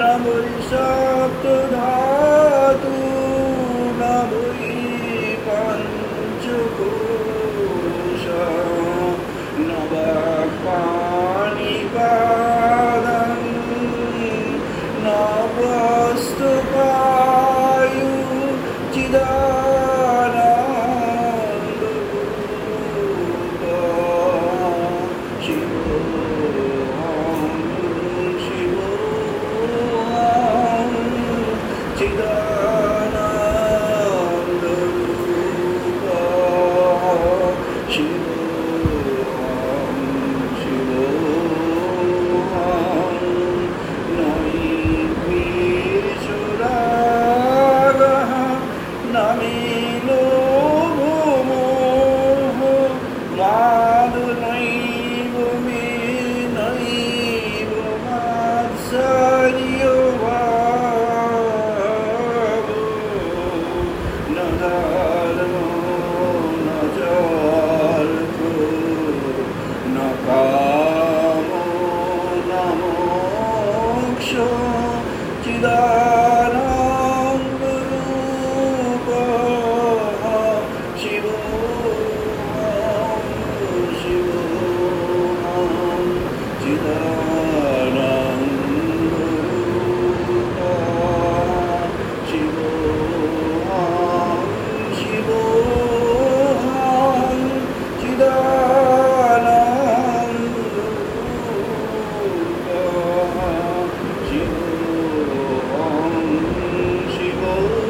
বৈ সপ্ত ধাতু না বৈ পঞ্চকোশ নবা পাণিপাদং নবস্তপায়ু চিদানন্দ শিব শিব চিদানন্দ শিব শিব নৈবেশরাগः নমিলো ভোমোহ মাদনৈব মে নৈব মাৎসর্য ভাব ন ধর্মো ন চার্থ ন কামো ন মোক্ষ চিদানন্দ রূপ শিব শিব চিদানন্দ রূপ শিব শিব চিদানন্দ রূপ শিব শিব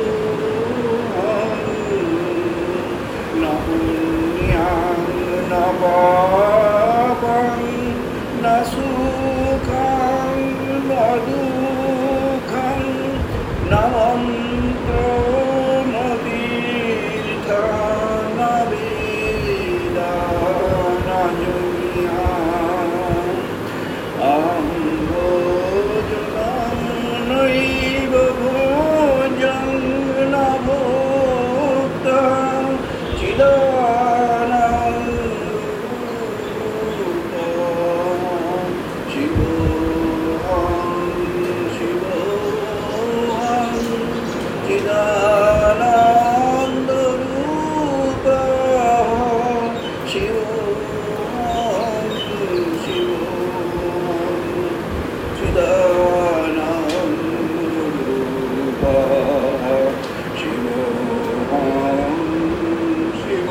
ন পুণ্যং ন পাপং ন সুখং ন দুঃখং ন মন্ত্রো ন তীর্থং ন বেদং ন যজ্ঞং অহং ভোজনং নৈব ভোজং ন ভোক্তং চিদানন্দ রূপ শিব শিব চিদানন্দ রূপ শিব শিব চিদানন্দ রূপ শিব শিব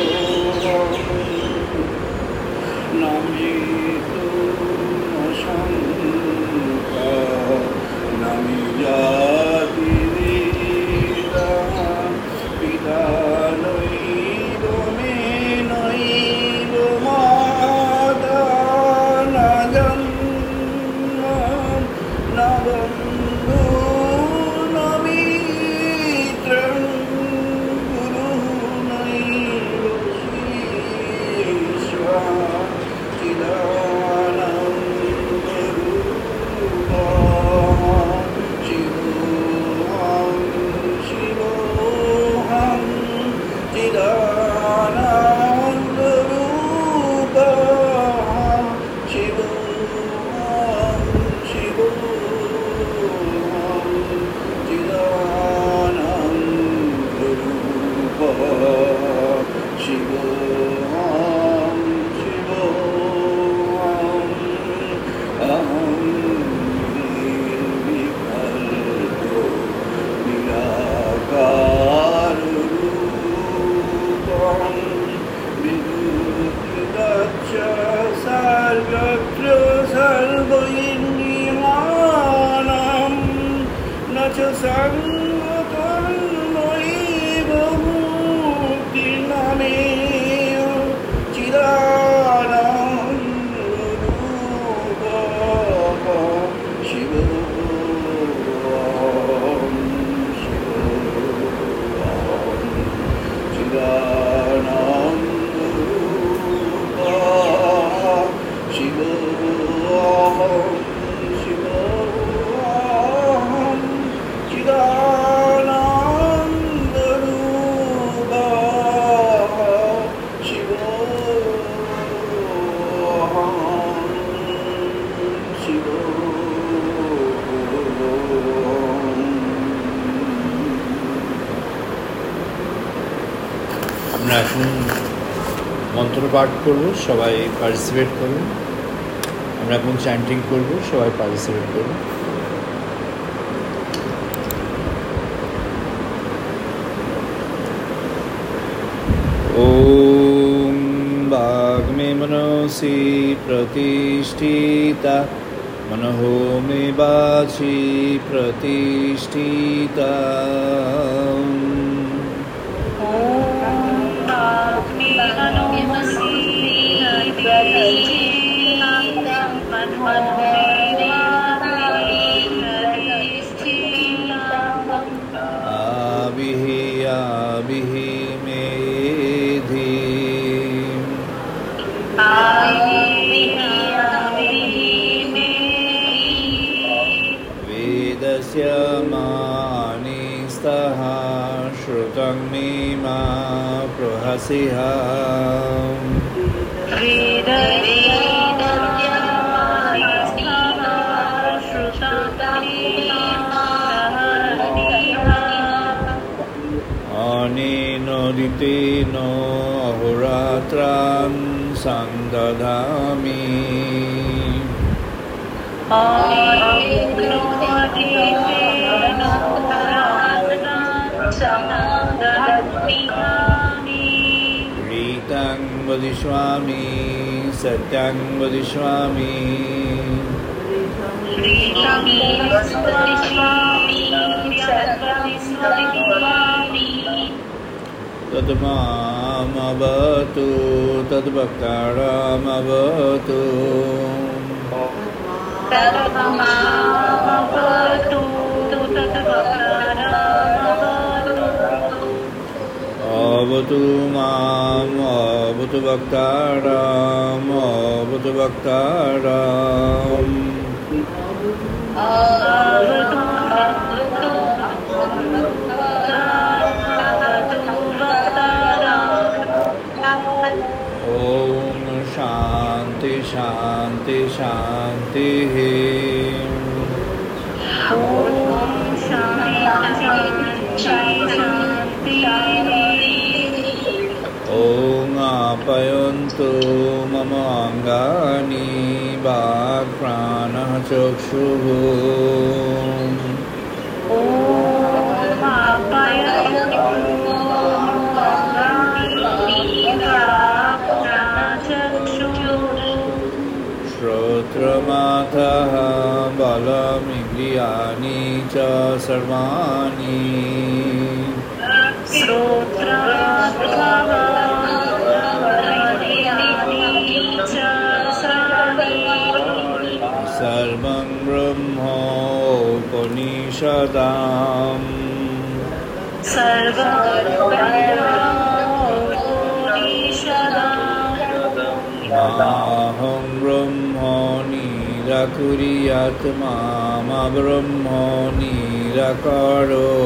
নামিতো ন শঙ্কা নামি জাতি বেদা পিতা নৈব মে নৈব মাতা না জন্ম না বন্ধু না মিত্রং গুরু নৈব শিষ্যা চিদানন্দ রূপ শিব শিব চিদানন্দ রূপ শিব শিব চিদানন্দ রূপ শিব শিব অহং নির্বিকল্প নিরাকার রূপং বিদুঃখিতচ্চ সর্বত্র সর্বইন্দ্রিয়াণাং ন চ সঙ্গতং নৈব মুক্তির্নামেয় চিদানন্দ রূপ শিব শিব চিদানন্দ রূপ শিব শিব চিদানন্দ আমরা এখন মন্ত্র পাঠ করব, সবাই পার্টিসিপেট করুন। আমরা এখন চ্যান্টিং করব, সবাই পার্টিসিপেট করুন। ওম বাগ্মে মনসি প্রতিষ্ঠিতা मनहो मे वाचि प्रतिष्ठिता। आविः मेधि वेदस्य मानिस्तः श्रुतं मे मा प्रहसिः। अनेन ऋतेन अहोरात्रां सन्दधामि। ऋतं वदिष्यामि सत्यं वदिष्यामि। तद्मामवतु तद्भक्तानामवतु। अवतु माम् अवतु भक्तानाम् अवतु भक्तानाम्। ओम शांति शांति शांतिः। ओम आपयन्तु मम अङ्गानि वाक्प्राणः चक्षुः। श्रोत्रमाथः बलमिन्द्रियाणि च सर्वाणि। सर्वं ब्रह्मोपनिषदाम्। माहं ब्रह्म निराकुर्यात् मा ब्रह्म निराकरो।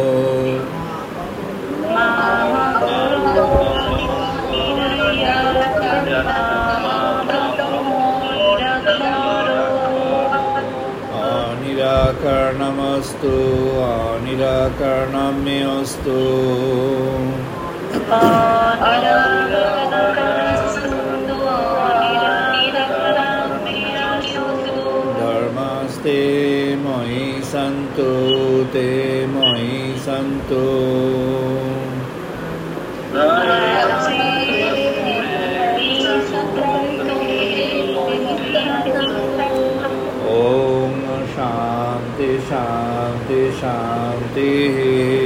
अनिराकरणमस्तु अनिराकरणं मे अस्तु। धर्मस्ते मयि सन्तु ते मयि सन्तु। ओम शांति शांति शांतिः।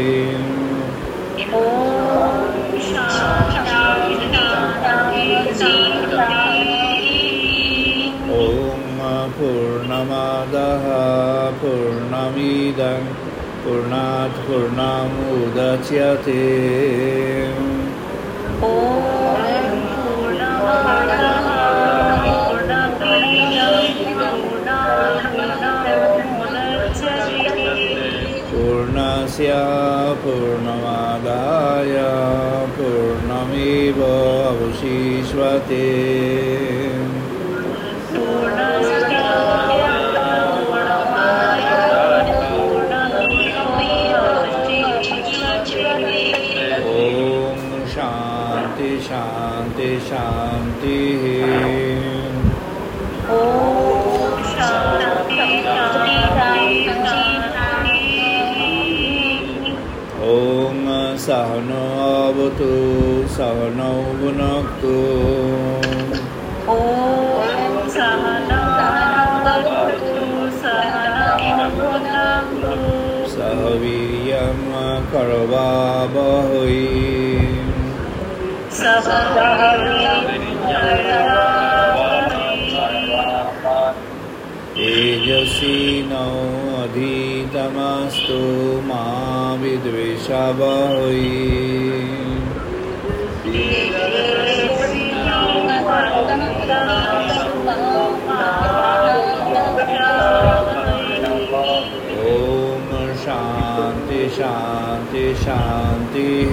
ओम पूर्णमादः पूर्णमिदं पूर्णात् पूर्णमुदच्यते। पूर्णस्य पूर्णमादाय पूर्णमेव अवशिष्यते। ओम शांति भवतु सहनौ भुनक्तु सह वीर्यं करवावहै तेजस्विनोऽधितमस्तु मा विद्विषावहै ॐ शान्ति शान्ति शान्तिः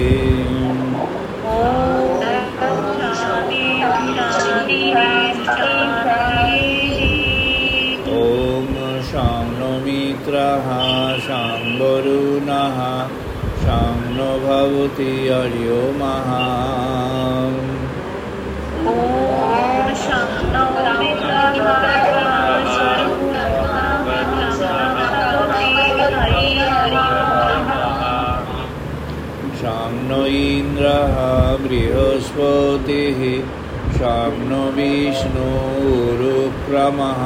ॐ शं नो मित्रः शं वरुणः शं नो भवति अर्योमः शं नो इन्द्रः बृहस्पतिः शं नो विष्णुरुक्रमः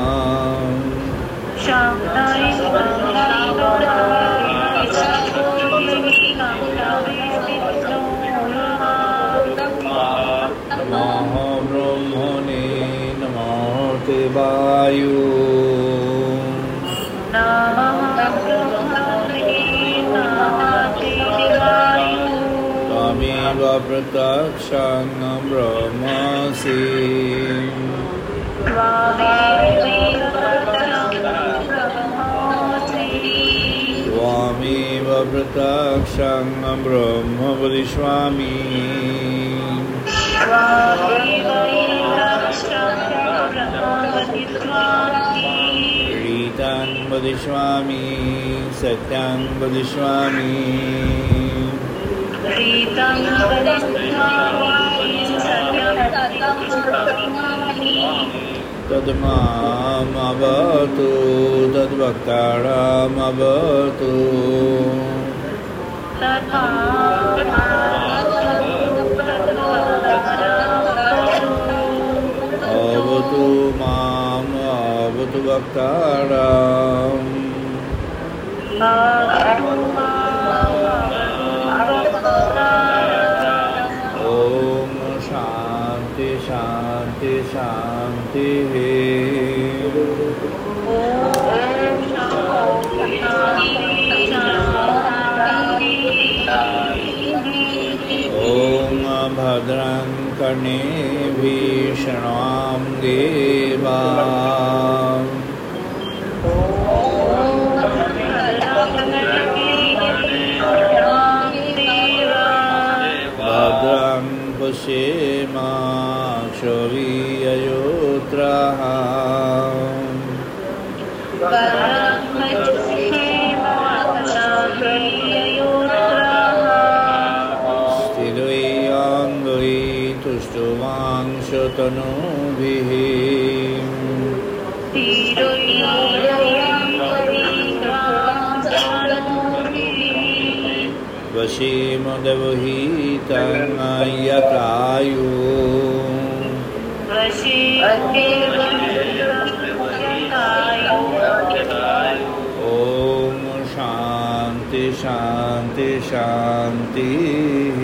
नमः ब्रह्मणे नमस्ते वायु त्वमेव प्रत्यक्षं ब्रह्मासि त्वमेव प्रत्यक्षं ब्रह्म वदिष्यामि रीतं वदिष्यामि सत्यं वदिष्यामि तद्मामवतु तद्वक्तारमवतु अवतु माम् अवतु वक्तारम् ॐ शान्ति शान्ति शान्तिः ॐ भद्रं कर्णेभिः शृण्वाम देवा भद्रं पश्येमाक्षभिर्यजत्राः स्थिरैरङ्गैः तुष्टुवांशतनूभिः वशीमदेवहितं यतायु ॐ शान्ति शान्ति शान्तिः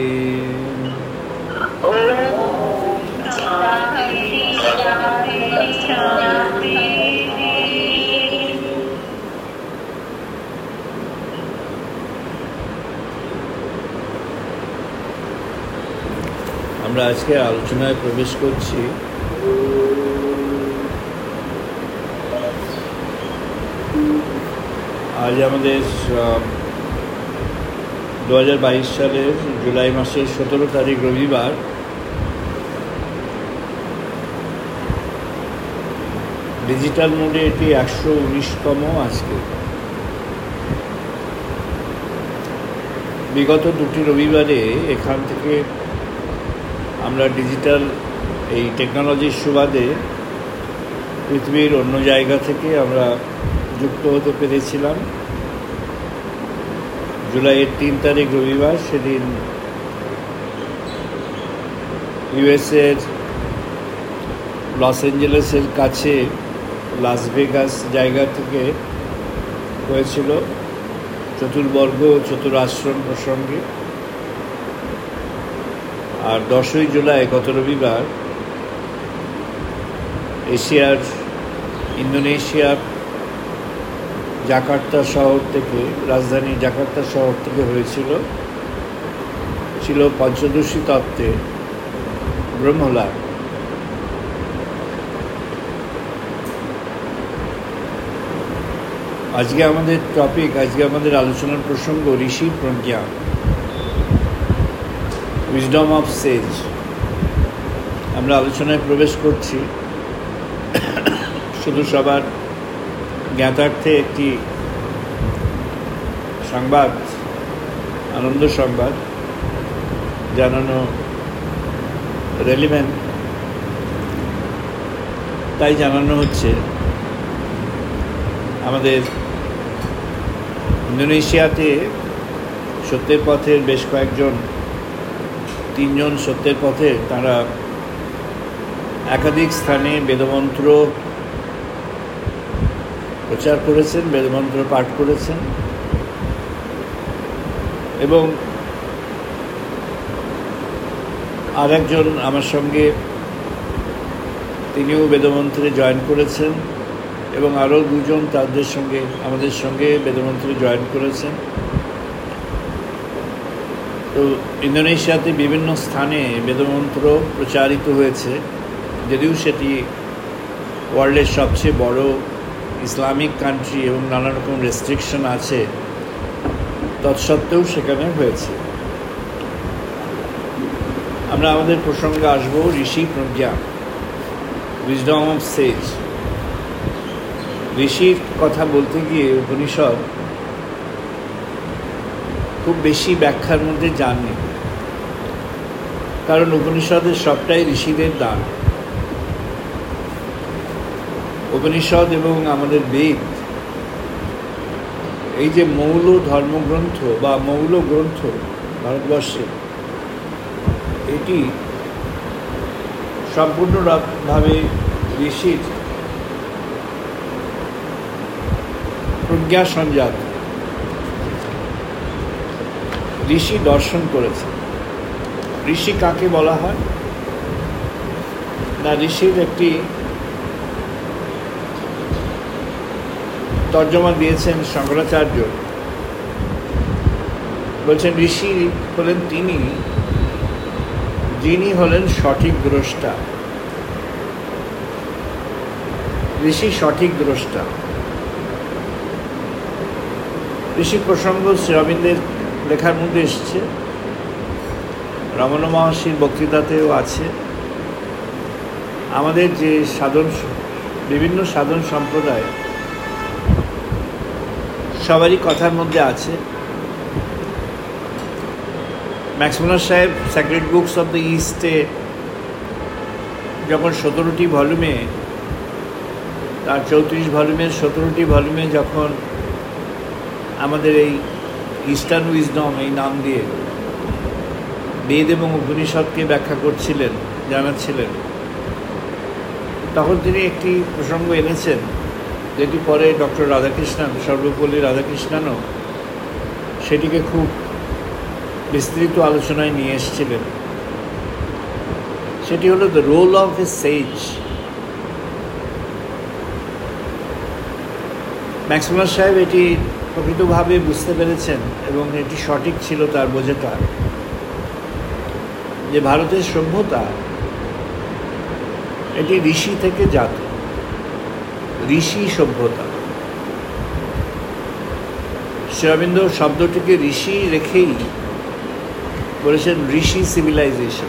আমরা আজকে আলোচনায় প্রবেশ করছি আজ আমাদের 2022 সালের জুলাই মাসের 17 তারিখ রবিবার। ডিজিটাল মোডে এটি 119তম আজকে। বিগত দুটি রবিবারে এখান থেকে আমরা ডিজিটাল এই টেকনোলজির সুবাদে পৃথিবীর অন্য জায়গা থেকে আমরা যুক্ত হতে পেরেছিলাম। জুলাইয়ের 3 তারিখ রবিবার। সেদিন ইউএসএর লস অ্যাঞ্জেলেসের কাছে লাস ভেগাস জায়গা থেকে হয়েছিল চতুর্বর্গ চতুরাশ্রম প্রসঙ্গে। আর 10ই জুলাই গত রবিবার এশিয়ার ইন্দোনেশিয়ার জাকার্তা শহর থেকে, রাজধানী জাকার্তা শহর থেকে ছিল পঞ্চদশী তত্ত্বে ব্রহ্মলাভ। আজকে আমাদের আলোচনার প্রসঙ্গ ঋষির প্রজ্ঞা, উইজডম অফ সেজ। আমরা আলোচনায় প্রবেশ করছি। শুধু সবার জ্ঞাতার্থে একটি আনন্দ সংবাদ জানানো রেলিভেন্ট, তাই জানানো হচ্ছে। আমাদের ইন্দোনেশিয়াতে সত্যের পথের বেশ কয়েকজন, 3 জন সত্যের পথে, তারা একাধিক স্থানে বেদমন্ত্র প্রচার করেছেন, বেদমন্ত্র পাঠ করেছেন, এবং আর একজন আমার সঙ্গে, তিনিও বেদমন্ত্রে জয়েন করেছেন, এবং আরও 2 জন আমাদের সঙ্গে বেদমন্ত্রে জয়েন করেছেন। তো ইন্দোনেশিয়াতে বিভিন্ন স্থানে বেদমন্ত্র প্রচারিত হয়েছে, যদিও সেটি ওয়ার্ল্ডের সবচেয়ে বড় ইসলামিক কান্ট্রি এবং নানা রকম রেস্ট্রিকশন আছে, তৎসত্ত্বেও সেখানে হয়েছে। আমরা আমাদের প্রসঙ্গে আসবো ঋষি প্রজ্ঞা, উইজডম অফ সেজ। ঋষির কথা বলতে গিয়ে উপনিষদ খুব বেশি ব্যাখ্যার মধ্যে যাননি, কারণ উপনিষদের সবটাই ঋষিদের দান। উপনিষদ এবং আমাদের বেদ, এই যে মৌল ধর্মগ্রন্থ বা মৌল গ্রন্থ ভারতবর্ষে, এটি সম্পূর্ণভাবে ঋষির প্রজ্ঞা সঞ্জাত। ঋষি দর্শন করেছে। ঋষি কাকে বলা হয় না, ঋষির একটি তর্জমা দিয়েছেন শঙ্করাচার্য। বলছেন ঋষি হলেন যিনি হলেন সঠিক দ্রষ্টা। ঋষি সঠিক দ্রষ্টা। ঋষি প্রসঙ্গ শ্রী অরবিন্দের লেখার মধ্যে এসছে, রমণ মহর্ষির বক্তৃতাতেও আছে। আমাদের যে বিভিন্ন সাধন সম্প্রদায়, সবারই কথার মধ্যে আছে। ম্যাক্সমুলার সাহেব সেক্রেট বুকস অফ দ্য ইস্টে যখন 17টি ভলিউমে, তার 34 ভলিউমের 17টি ভলিউমে যখন আমাদের এই ইস্টার্ন উইজডম এই নাম দিয়ে বেদ এবং উপনিষদকে ব্যাখ্যা করছিলেন, জানাচ্ছিলেন, তখন তিনি একটি প্রসঙ্গ এনেছেন, যেটি পরে ডক্টর রাধাকৃষ্ণন, সর্বপল্লী রাধাকৃষ্ণনও সেটিকে খুব বিস্তৃত আলোচনায় নিয়ে এসেছিলেন। সেটি হলো the role of a sage. Max Muller সাহেব এটি প্রকৃতভাবে বুঝতে পেরেছেন এবং এটি সঠিক ছিল তার বোঝাটা, যে ভারতের সভ্যতা এটি ঋষি থেকে জাত, ঋষি সভ্যতা। শ্রী অরবিন্দ শব্দটিকে ঋষি রেখেই বলেছেন ঋষি সিভিলাইজেশন।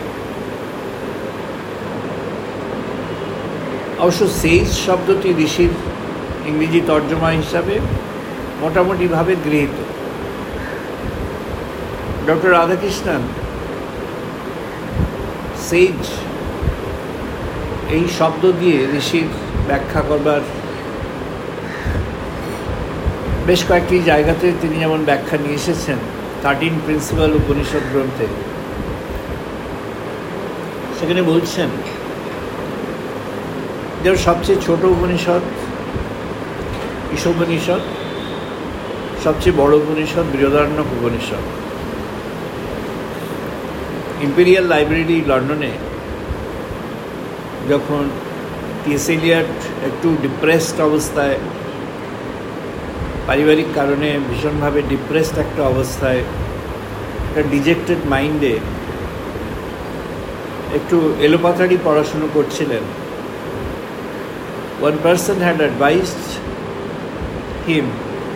অবশ্য সেজ শব্দটি ঋষির ইংরেজি তর্জমা হিসাবে মোটামুটিভাবে গৃহীত। ডক্টর রাধাকৃষ্ণন সেজ এই শব্দ দিয়ে ঋষির ব্যাখ্যা করবার বেশ কয়েকটি জায়গাতে তিনি যেমন ব্যাখ্যা নিয়ে এসেছেন, 13 প্রিন্সিপাল উপনিষদ গ্রন্থে সেখানে বলছেন যে সবচেয়ে ছোট উপনিষদ ঈশোপনিষদ, সবচেয়ে বড় উপনিষদ বৃহদারণ্যক উপনিষদ। ইম্পেরিয়াল লাইব্রেরি লন্ডনে যখন টি.এস. এলিয়ট একটু ডিপ্রেসড অবস্থায়, পারিবারিক কারণে ভীষণভাবে ডিপ্রেসড একটা অবস্থায়, একটা ডিজেক্টেড মাইন্ডে একটু এলোপাথারি পড়াশুনো করছিলেন, one person had advised him,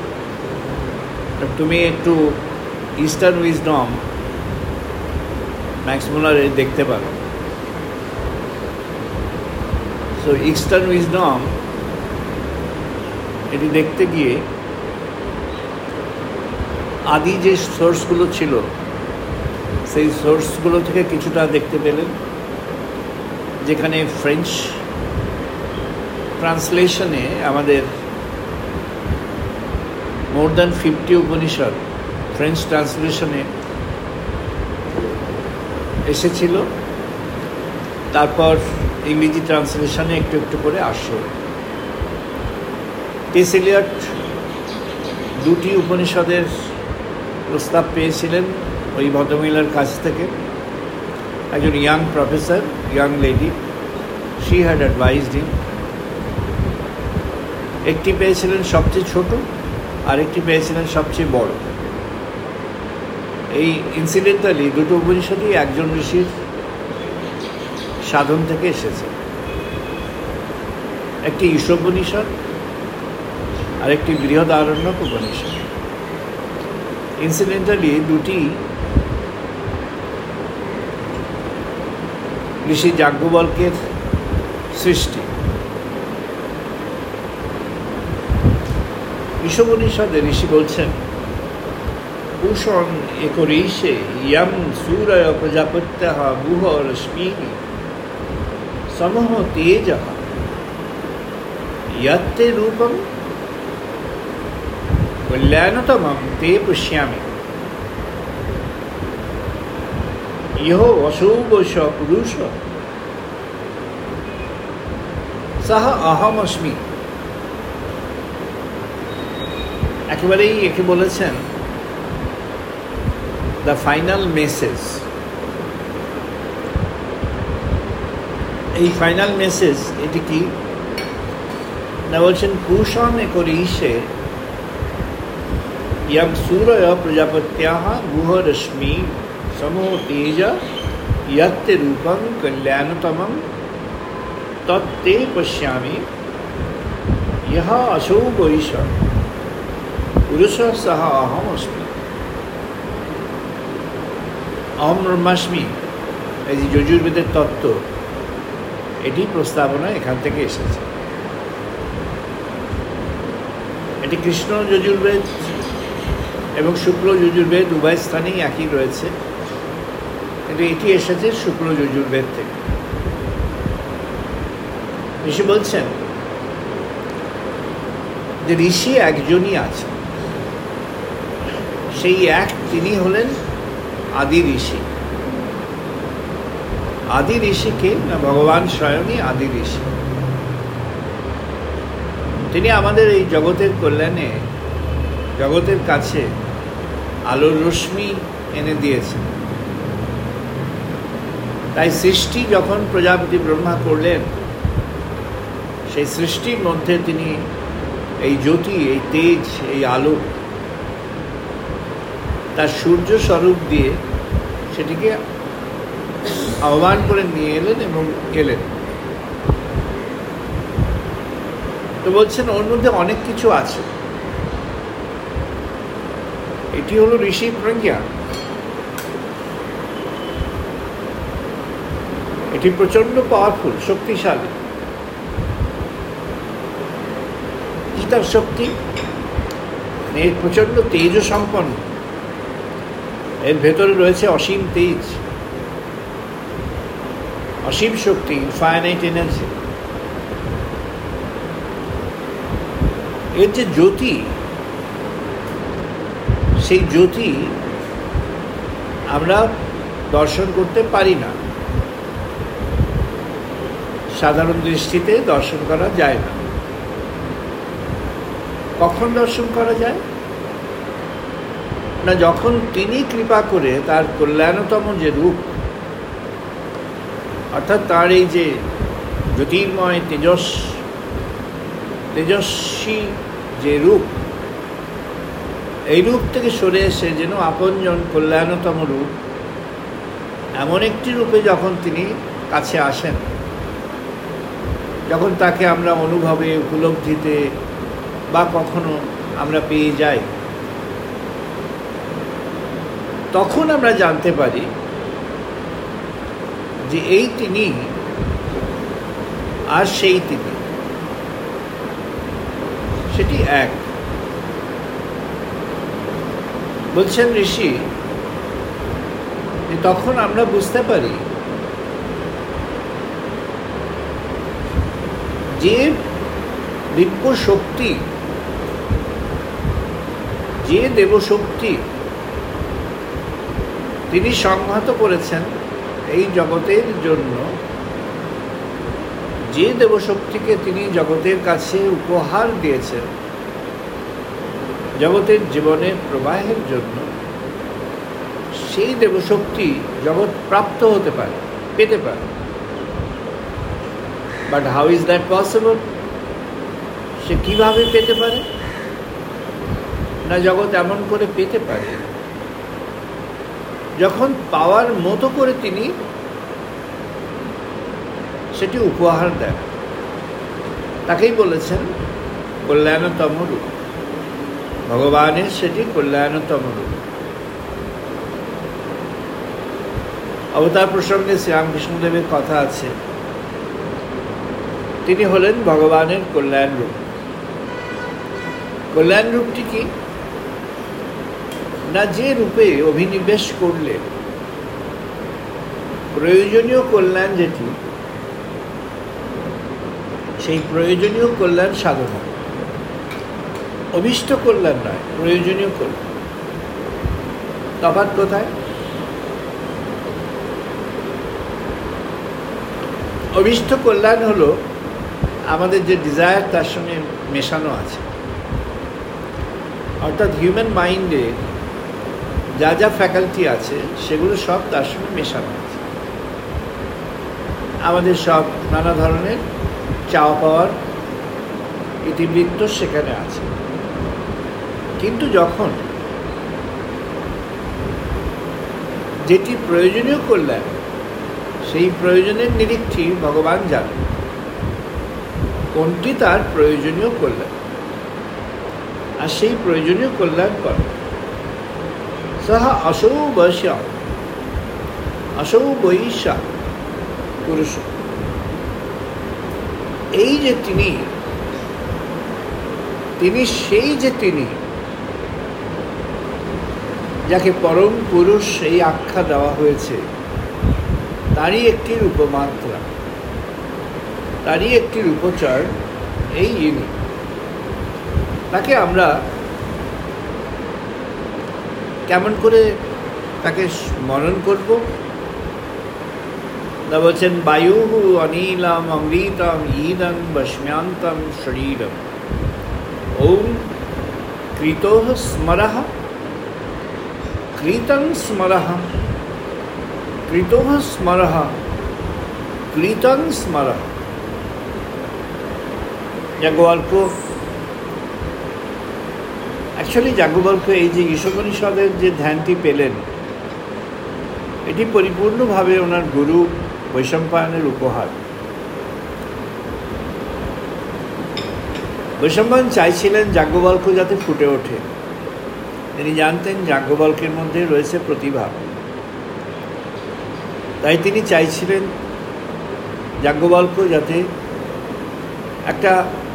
তুমি একটু ইস্টার্ন উইজডম ম্যাক্স মুলারে দেখতে পারো। সো ইস্টার্ন উইজডম এটি দেখতে গিয়ে আদি যে সোর্সগুলো ছিল সেই সোর্সগুলো থেকে কিছুটা দেখতে পেলেন, যেখানে ফ্রেঞ্চ ট্রান্সলেশনে আমাদের মোর দ্যান 50 উপনিষদ ফ্রেঞ্চ ট্রান্সলেশনে এসেছিল। তারপর ইংরেজি ট্রান্সলেশনে একটু একটু করে আসলো। টি.এস. এলিয়ট 2টি উপনিষদের প্রস্তাব পেয়েছিলেন ওই ভদ্রমহিলার কাছ থেকে। একজন young professor, young lady, she had advised him. একটি পেয়েছিলেন সবচেয়ে ছোট, আরেকটি পেয়েছিলেন সবচেয়ে বড়। এই ইনসিডেন্টালি দুটো উপনিষদই একজন ঋষির সাধন থেকে এসেছে। একটি ঈশোপনিষদ আর একটি বৃহদারণ্যক উপনিষদ। ইনসিডেন্টালি দুটি ঋষি যাজ্ঞবল্ক্যের সৃষ্টি। ঈশোপনিষদে ঋষি বলছেন, পুষণ একরিষে ইয়ং সূরয় প্রজাপত্যঃ গুহ রশ্মিঃ সমহ তেজঃ यत्ते रूपं कल्याणतमं ते पश्यामि यः अशुभश पुरुष सह अहमस्मि। একেবারেই একে বলেছেন দ্য ফাইনাল মেসেজ। এই ফাইনাল মেসেজ এটি কি না বলছেন, পুষণ একরিষে ইয়ং সূরয় প্রজাপত্যঃ গুহ রশ্মি সমো তেজ यत्ते रूपं कल्याणतमं तत्ते पश्यामि यः असौ वैश पुरुषः सः अहमस्मि। अहम ब्रह्मास्मि এই যে যজুর্বেদের তত্ত্ব, এটি প্রস্তাবনা এখান থেকে এসেছে। এটি কৃষ্ণ যজুর্বেদ এবং শুক্ল যজুর্বেদ উভয় স্থানেই একই রয়েছে, কিন্তু এটি এসেছে শুক্ল যজুর্বেদ থেকে। ঋষি বলছেন যে ঋষি একজনই আছে, সেই এক তিনি হলেন আদি ঋষি। আদি ঋষিকে না ভগবান স্বয়ংই আদি ঋষি। তিনি আমাদের এই জগতের কল্যাণে, জগতের কাছে আলোর রশ্মি এনে দিয়েছেন। তাই সৃষ্টি যখন প্রজাপতি ব্রহ্মা করলেন, সেই সৃষ্টির মধ্যে তিনি এই জ্যোতি, এই তেজ, এই আলো তার সূর্য স্বরূপ দিয়ে সেটিকে আহ্বান করে নিয়ে এলেন এবং এলেন। তো বলছেন ওর মধ্যে অনেক কিছু আছে। এটি হলো ঋষি প্রজ্ঞা। এটি প্রচন্ড পাওয়ারফুল, শক্তিশালী। কি তার শক্তি? এর প্রচন্ড তেজ সম্পন্ন। এর ভেতরে রয়েছে অসীম তেজ, অসীম শক্তি, ইনফাইনাইট এনার্জি। এর যে জ্যোতি, সেই জ্যোতি আমরা দর্শন করতে পারি না, সাধারণ দৃষ্টিতে দর্শন করা যায় না। কখন দর্শন করা যায় না, যখন তিনি কৃপা করে তার কল্যাণতম যে রূপ, অর্থাৎ তার এই যে জ্যোতির্ময় তেজস্বী যে রূপ, এই রূপ থেকে সরে এসে যেন আপনজন কল্যাণতম রূপ এমন একটি রূপে যখন তিনি কাছে আসেন, যখন তাকে আমরা অনুভবে, উপলব্ধিতে বা কখনো আমরা পেয়ে যাই, তখন আমরা জানতে পারি যে এই তিনি আর সেই তিনি, সেটি এক। বলছেন ঋষি যে তখন আমরা বুঝতে পারি যে দিব্য শক্তি, যে দেবশক্তি তিনি সংহত করেছেন এই জগতের জন্য, যে দেবশক্তিকে তিনি জগতের কাছে উপহার দিয়েছেন জগতের জীবনের প্রবাহের জন্য, সেই দেবশক্তি জগৎ প্রাপ্ত হতে পারে, পেতে পারে। But how is that possible? সে কিভাবে পেতে পারে? না, জগৎ এমন করে পেতে পারে যখন পাওয়ার মতো করে তিনি সেটি উপহার দেন। তাকেই বলেছেন কল্যাণতম রূপ। ভগবানের সেটি কল্যাণতম রূপ। অবতার প্রসঙ্গে শ্রীরামকৃষ্ণদেবের কথা আছে, তিনি হলেন ভগবানের কল্যাণ রূপ। কল্যাণ রূপটি কি না, যে রূপে অভিনিবেশ করলে প্রয়োজনীয় কল্যাণ যেটি, সেই প্রয়োজনীয় কল্যাণ সাধন হয়। অভীষ্ট কল্যাণ নয়, প্রয়োজনীয় কল্যাণ। তফাৎ কোথায়? অভীষ্ট কল্যাণ হলো আমাদের যে ডিজায়ার তার সঙ্গে মেশানো আছে, অর্থাৎ হিউম্যান মাইন্ডে যা যা ফ্যাকাল্টি আছে সেগুলো সব তার সঙ্গে মেশানো আছে। আমাদের সব নানা ধরনের চাওয়া পাওয়ার ইতিবৃত্ত সেখানে আছে। কিন্তু যখন যেটি প্রয়োজনীয় কল্যাণ, সেই প্রয়োজনের নিরিখটি ভগবান জানেন কোনটি তার প্রয়োজনীয় কল্যাণ, আর সেই প্রয়োজনীয় কল্যাণ করে। সহ অসৌ বৈশা অসৌ বৈশা পুরুষ, এই যে তিনি সেই যে তিনি যাকে পরম পুরুষ এই আখ্যা দেওয়া হয়েছে, তারই একটি রূপমাত্রা, তারই একটি রূপচর এই ইনি। তাকে আমরা কেমন করে তাকে স্মরণ করব? তা বলছেন বায়ু অনিলম অমৃতম ঈদং বস্ম্যান্তম শরীরম ওম কৃতঃ স্মরঃ কৃতং স্মরঃ কৃতঃ স্মরঃ কৃতং স্মরঃ। যাজ্ঞবল্ক্য, অ্যাকচুয়ালি যাজ্ঞবল্ক্য এই যে ঈশোপনিষদের যে ধ্যানটি পেলেন, এটি পরিপূর্ণভাবে ওনার গুরু বৈশম্পায়নের উপহার। বৈশম্পায়ন চাইছিলেন যাজ্ঞবল্ক্য যাতে ফুটে ওঠে। তিনি জানতেন যাজ্ঞবল্ক্যের মধ্যে রয়েছে প্রতিভা, তাই তিনি চাইছিলেন যাজ্ঞবল্ক্য যাতে একটা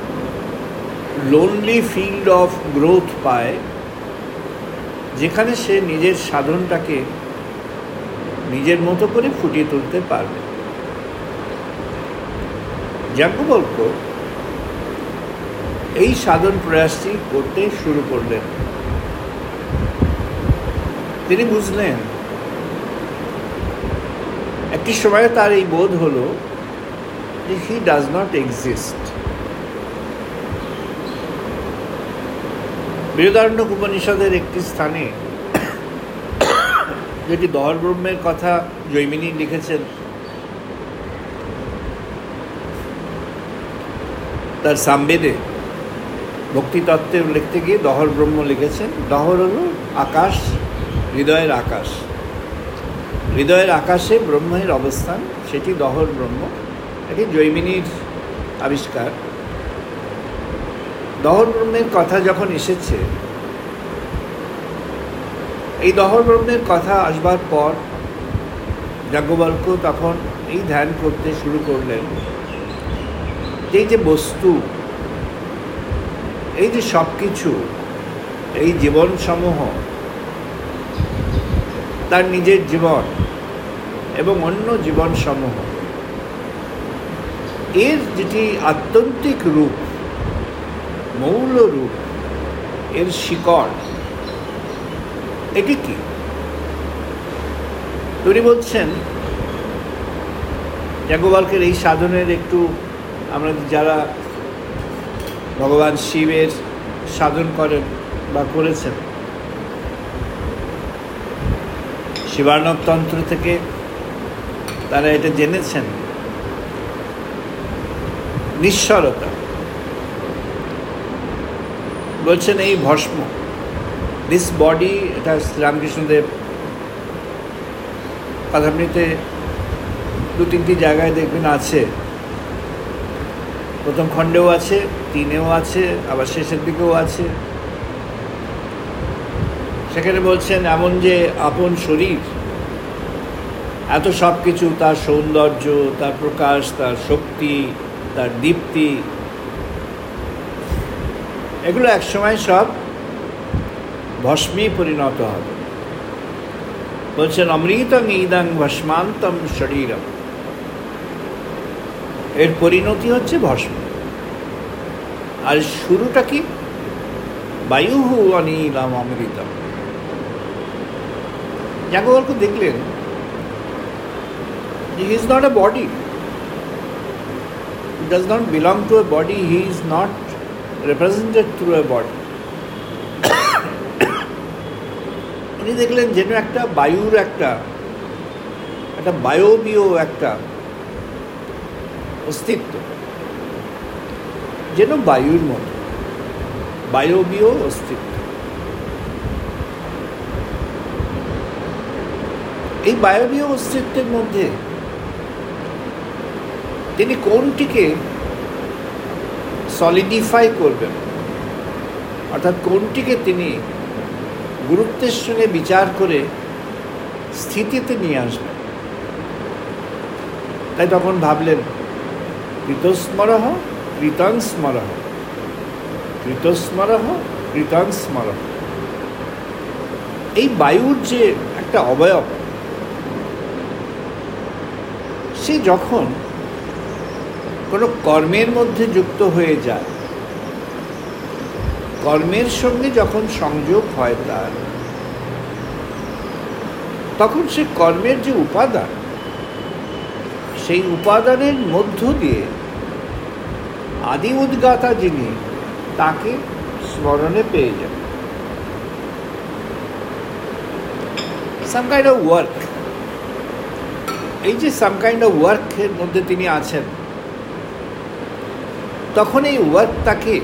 লোনলি ফিল্ড অফ গ্রোথ পায়, যেখানে সে নিজের সাধনটাকে নিজের মতো করে ফুটিয়ে তুলতে পারবে। যাজ্ঞবল্ক্য এই সাধন প্রয়াসটি করতে শুরু করলেন। তিনি বুঝলেন একটি সময় তার এই বোধ হলো যে হি ডাজ নট এক্সিস্ট। বৃহদারণ্যক উপনিষদের একটি স্থানে, যেটি দহর ব্রহ্মের কথা জৈমিনী লিখেছেন, তার সামবেদে ভক্তিতত্ত্বে লিখতে গিয়ে দহর ব্রহ্ম লিখেছেন। দহর হলো আকাশ, হৃদয়ের আকাশ। হৃদয়ের আকাশে ব্রহ্মের অবস্থান, সেটি দহর ব্রহ্ম। এটি জৈমিনীর আবিষ্কার। দহর ব্রহ্মের কথা যখন এসেছে, এই দহর ব্রহ্মের কথা আসবার পর যাজ্ঞবল্ক্য তখন এই ধ্যান করতে শুরু করলেন, এই যে বস্তু, এই যে সব কিছু, এই জীবনসমূহ, তার নিজের জীবন এবং অন্য জীবনসমূহ, এর যেটি আত্যন্তিক রূপ, মৌল রূপ, এর শিকড়, এটি কি? তিনি বলছেন, যাজ্ঞবল্ক্যের এই সাধনের একটু আমরা যারা ভগবান শিবের সাধন করেন বা করেছেন, শিবার্ণব তন্ত্র থেকে তারা এটা জেনেছেন, নিঃস্বরতা। বলছেন এই ভস্ম, দিস বডি, এটা শ্রীরামকৃষ্ণদেব কথামৃতে 2-3টি জায়গায় দেখবেন আছে। প্রথম খণ্ডেও আছে, 3-এও আছে, আবার শেষের দিকেও আছে। সেখানে বলছেন এমন যে আপন শরীর, এত সব কিছু, তার সৌন্দর্য, তার প্রকাশ, তার শক্তি, তার দীপ্তি, এগুলো একসময় সব ভস্মে পরিণত হবে। বলছেন অমৃতং ইদং ভস্মান্তম শরীরম, এর পরিণতি হচ্ছে ভস্ম। আর শুরুটা কি? বায়ুহু অনিলম অমৃতম। যাজ্ঞবল্ক্য দেখলেন he is not a body, he does not belong to a body, he is not represented through a body. উনি দেখলেন যেন একটা বায়ুর একটা বায়বীয় একটা অস্তিত্ব, যেন বায়ুর মতো বায়বীয় অস্তিত্ব। এই বায়বীয় অস্তিত্বের মধ্যে তিনি কোনটিকে সলিডিফাই করবেন, অর্থাৎ কোনটিকে তিনি গুরুত্বের সঙ্গে বিচার করে স্থিতিতে নিয়ে আসবেন। তাই তখন ভাবলেন কৃতস্মরঃ কৃতং স্মরঃ, কৃতস্মরঃ কৃতং স্মরঃ। এই বায়ুর যে একটা অবয়ব, সে যখন কোনো কর্মের মধ্যে যুক্ত হয়ে যায়, কর্মের সঙ্গে যখন সংযোগ হয় তার, তখন সে কর্মের যে উপাদান, সেই উপাদানের মধ্য দিয়ে আদি উদ্গাতা যিনি, তাকে স্মরণে পেয়ে যাবে। সাম কাইন্ড অফ ওয়ার্ক, এই যে সাম কাইন্ড অফ ওয়ার্কের মধ্যে তিনি আছেন, তখন এই ওয়ার্ক তাকে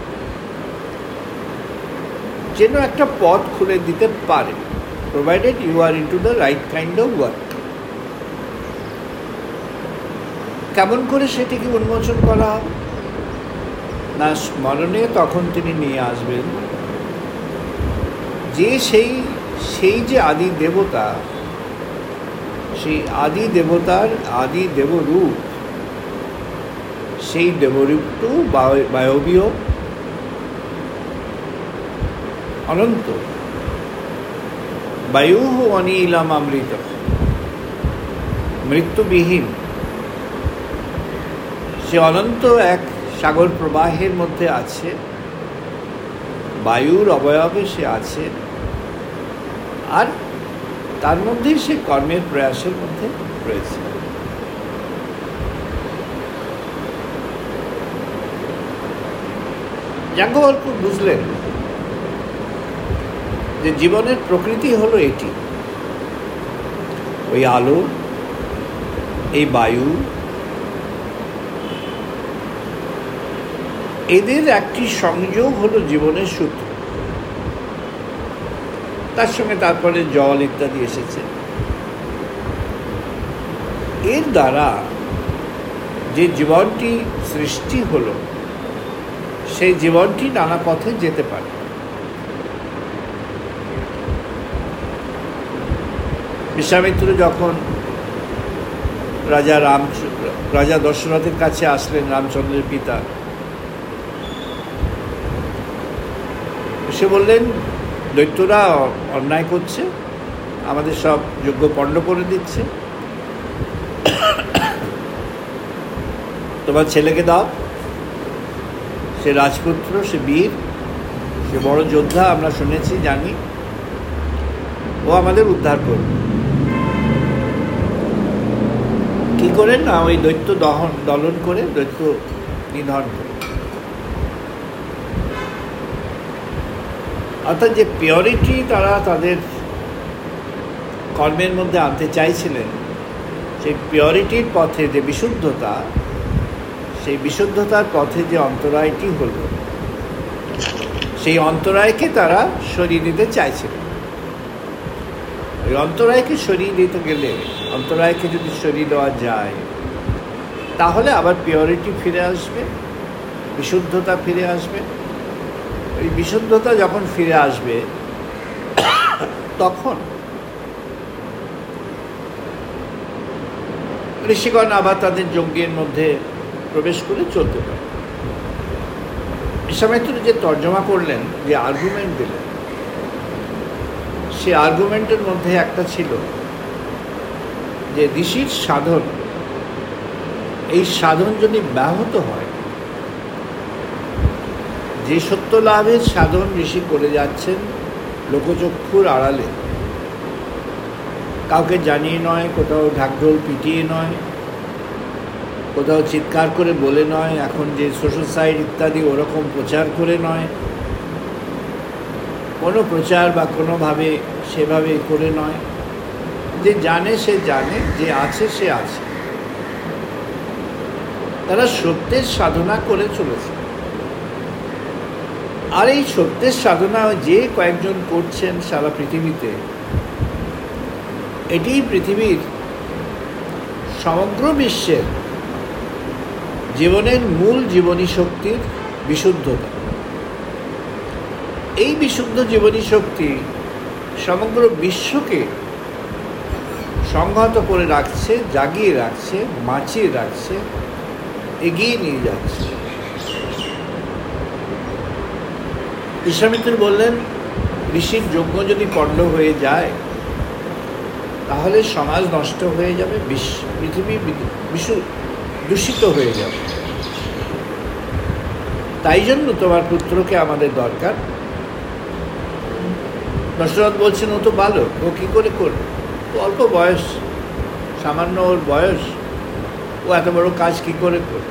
যেন একটা পথ খুলে দিতে পারে, provided you are into the right kind of work. কেমন করে সেটিকে উন্মোচন করা হবে না, স্মরণে তখন তিনি নিয়ে আসবেন যে সেই যে আদি দেবতা, সেই আদি দেবতার আদি দেবরূপ, সেই দেবরূপটু বায়বীয়, অনন্ত, বায়ু অনিলম অমৃত, মৃত্যুবিহীন। সে অনন্ত এক সাগর প্রবাহের মধ্যে আছে, বায়ুর অবয়বে সে আছে, আর তার মধ্যেই সে কর্মের প্রয়াসের মধ্যে রয়েছে। যাজ্ঞবল্ক্য বুঝলেন যে জীবনের প্রকৃতি হলো এটি, ওই আলো, এই বায়ু, এদের একটি সংযোগ হলো জীবনের সূত্র। তার সঙ্গে তারপরে জল ইত্যাদি এসেছে। এর দ্বারা যে জীবনটি সৃষ্টি হলো, সেই জীবনটি নানা পথে যেতে পারে। বিশ্বামিত্র যখন রাজা দশরথের কাছে আসলেন, রামচন্দ্রের পিতা, সে বললেন, দৈত্যরা অন্যায় করছে, আমাদের সব যজ্ঞ পণ্ড করে দিচ্ছে, তোমার ছেলেকে দাও, সে রাজপুত্র, সে বীর, সে বড় যোদ্ধা, আমরা শুনেছি, জানি, ও আমাদের উদ্ধার করবে। কি করেন না, ওই দৈত্য দলন করে, দৈত্য নিধন করে। অর্থাৎ যে পিওরিটি তারা তাদের কর্মের মধ্যে আনতে চাইছিলেন, সেই পিওরিটির পথে যে বিশুদ্ধতা, সেই বিশুদ্ধতার পথে যে অন্তরায়টি হল, সেই অন্তরায়কে তারা সরিয়ে দিতে চাইছিলেন। ওই অন্তরায়কে সরিয়ে দিতে গেলে, অন্তরায়কে যদি সরিয়ে দেওয়া যায়, তাহলে আবার পিওরিটি ফিরে আসবে, বিশুদ্ধতা ফিরে আসবে। এই বিশুদ্ধতা যখন ফিরে আসবে, তখন ঋষিগণ আবার তাদের যজ্ঞের মধ্যে প্রবেশ করে চলতে পারে। বিশ্বামিত্র যে তর্জমা করলেন, যে আর্গুমেন্ট দিলেন, সে আর্গুমেন্টের মধ্যে একটা ছিল যে ঋষির সাধন, এই সাধন যদি ব্যাহত হয়, যে সত্য লাভের সাধন ঋষি করে যাচ্ছেন লোকচক্ষুর আড়ালে, কাউকে জানিয়ে নয়, কোথাও ঢাকঢোল পিটিয়ে নয়, কোথাও চিৎকার করে বলে নয়, এখন যে সোশ্যাল সাইট ইত্যাদি ওরকম প্রচার করে নয়, কোনো প্রচার বা কোনোভাবে সেভাবে করে নয়, যে জানে সে জানে, যে আছে সে আছে, তারা সত্যের সাধনা করে চলেছে। আর এই সত্যের সাধনা যে কয়েকজন করছেন সারা পৃথিবীতে, এটি পৃথিবীর সমগ্র বিশ্বের জীবনের মূল জীবনী শক্তির বিশুদ্ধতা। এই বিশুদ্ধ জীবনী শক্তি সমগ্র বিশ্বকে সংহত করে রাখছে, জাগিয়ে রাখছে, বাঁচিয়ে রাখছে, এগিয়ে নিয়ে যাচ্ছে। বিশ্বামিত্র বললেন, ঋষির যজ্ঞ যদি পণ্ড হয়ে যায়, তাহলে সমাজ নষ্ট হয়ে যাবে, পৃথিবী দূষিত হয়ে যাবে। তাই জন্য তোমার পুত্রকে আমাদের দরকার। দশরথ বলছেন, ও তো বালক, ও কী করে করবে, ও অল্প বয়স, সামান্য ওর বয়স, ও এত বড় কাজ কী করে করবে।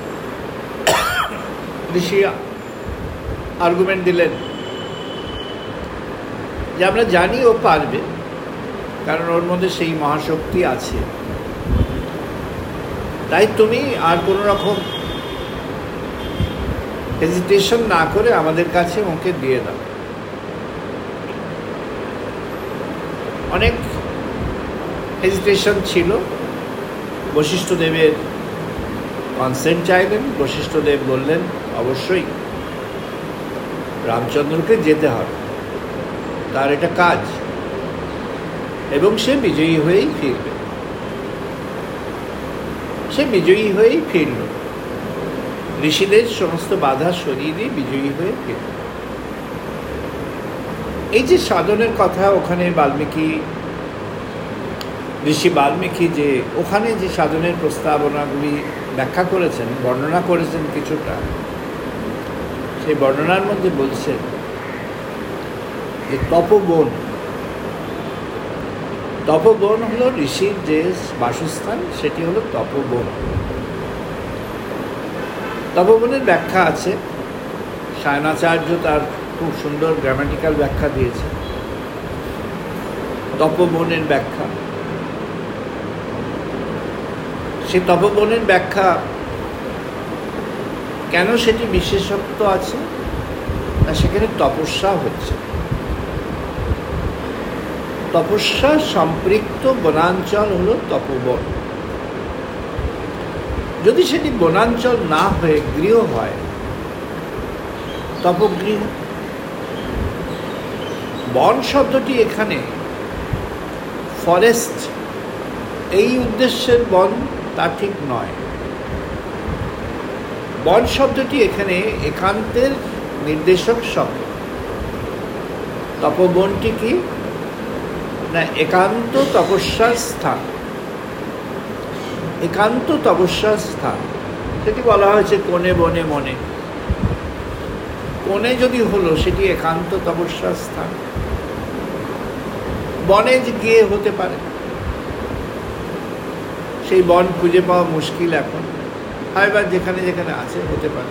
ঋষি আর্গুমেন্ট দিলেন যে আমরা জানি ও পারবে, কারণ ওর মধ্যে সেই মহাশক্তি আছে। তাই তুমি আর কোনো রকম হেজিটেশন না করে আমাদের কাছে ওকে দিয়ে দাও। অনেক হেজিটেশন ছিল, বশিষ্ঠদেবের কনসেন্ট চাইলেন। বশিষ্ঠদেব বললেন, অবশ্যই রামচন্দ্রকে যেতে হবে, তার এটা কাজ, এবং সে বিজয়ী হয়েই ফিরবে। সে বিজয়ী হয়েই ফিরল, ঋষিদের সমস্ত বাধা সরিয়ে দিয়ে বিজয়ী হয়ে ফিরল। এই যে সাধনের কথা ওখানে ঋষি বাল্মীকি যে ওখানে যে সাধনের প্রস্তাবনাগুলি ব্যাখ্যা করেছেন, বর্ণনা করেছেন কিছুটা, সেই বর্ণনার মধ্যে বলছেন যে তপবন, তপবন হলো ঋষির যে বাসস্থান, সেটি হলো তপবন। তপবনের ব্যাখ্যা আছে, সায়নাচার্য তার খুব সুন্দর গ্রামাটিক্যাল ব্যাখ্যা দিয়েছে। তপবনের ব্যাখ্যা, সে তপবনের ব্যাখ্যা কেন সেটি বিশেষত্ব আছে না, সেখানে তপস্যা হচ্ছে, তপস্যা সম্পৃক্ত বনাঞ্চল হলো তপবন। যদি সেটি বনাঞ্চল না হয়ে গৃহ হয়, তপগৃহ। বন শব্দটি এখানে ফরেস্ট এই উদ্দেশ্যের বন তা ঠিক নয়। বন শব্দটি এখানে একান্তের নির্দেশক শব্দ। তপবনটি কি না, একান্ত তপস্যার স্থান, একান্ত তপস্যার স্থান। সেটি বলা হয়েছে কোণে বনে মনে। কোণে যদি হলো সেটি একান্ত তপস্যার স্থান, বনে গিয়ে হতে পারে, সেই বন খুঁজে পাওয়া মুশকিল এখন, এবার যেখানে যেখানে আছে হতে পারে।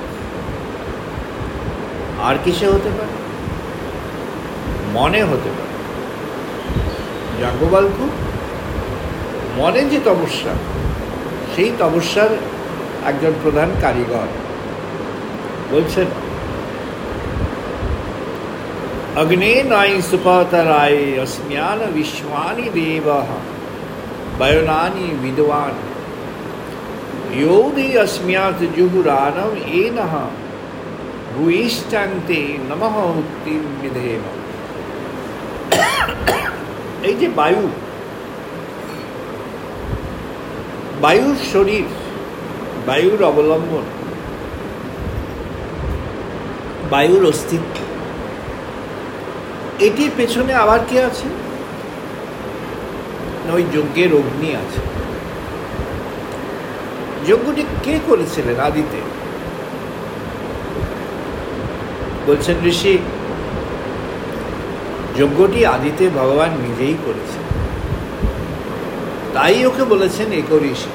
আর কিসে হতে পারে? মনে হতে পারে। যাজ্ঞবল্ক্য মনে যে তপস্যা, সেই তপস্যার একজন প্রধান কারিগর। বলছেন অগ্নে নাই সুপাতরায় অস্ম্যান বিশ্বানি দেবঃ বয়নানি বিদ্বান योधि अस्म्यात् जुहुरानम एनः भूयिष्ठान्ते नमः मुक्तिं विधेम। এই যে বায়ু, বায়ুর শরীর, বায়ুর অবলম্বন, বায়ুর অস্তিত্ব, এটির পেছনে আবার কে আছে? ওই যজ্ঞের অগ্নি আছে। যজ্ঞটি কে করেছিলেন আদিতে? বলছেন ঋষি, যজ্ঞটি আদিতে ভগবান নিজেই করেছেন, তাই ওকে বলেছেন একঋষি।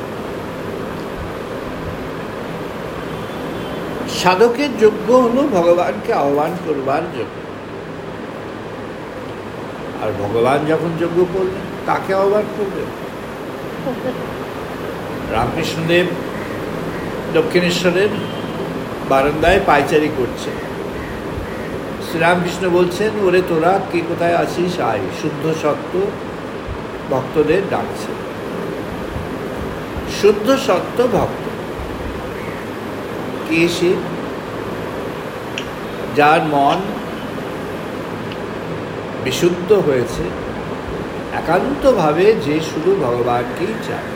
সাধকের যজ্ঞ হলো ভগবানকে আহ্বান করবার যজ্ঞ। আর ভগবান যখন যজ্ঞ করলেন, তাকে আহ্বান করলেন। রামকৃষ্ণদেব দক্ষিণেশ্বরের বারান্দায় পায়চারি করছে। শ্রীরামকৃষ্ণ বলছেন, ওরে তোরা কে কোথায় আছিস, আয়। শুদ্ধ সত্য ভক্তদের ডাকছে। শুদ্ধ সত্য ভক্ত কে? সে যার মন বিশুদ্ধ হয়েছে, একান্তভাবে যে শুধু ভগবানকেই চায়,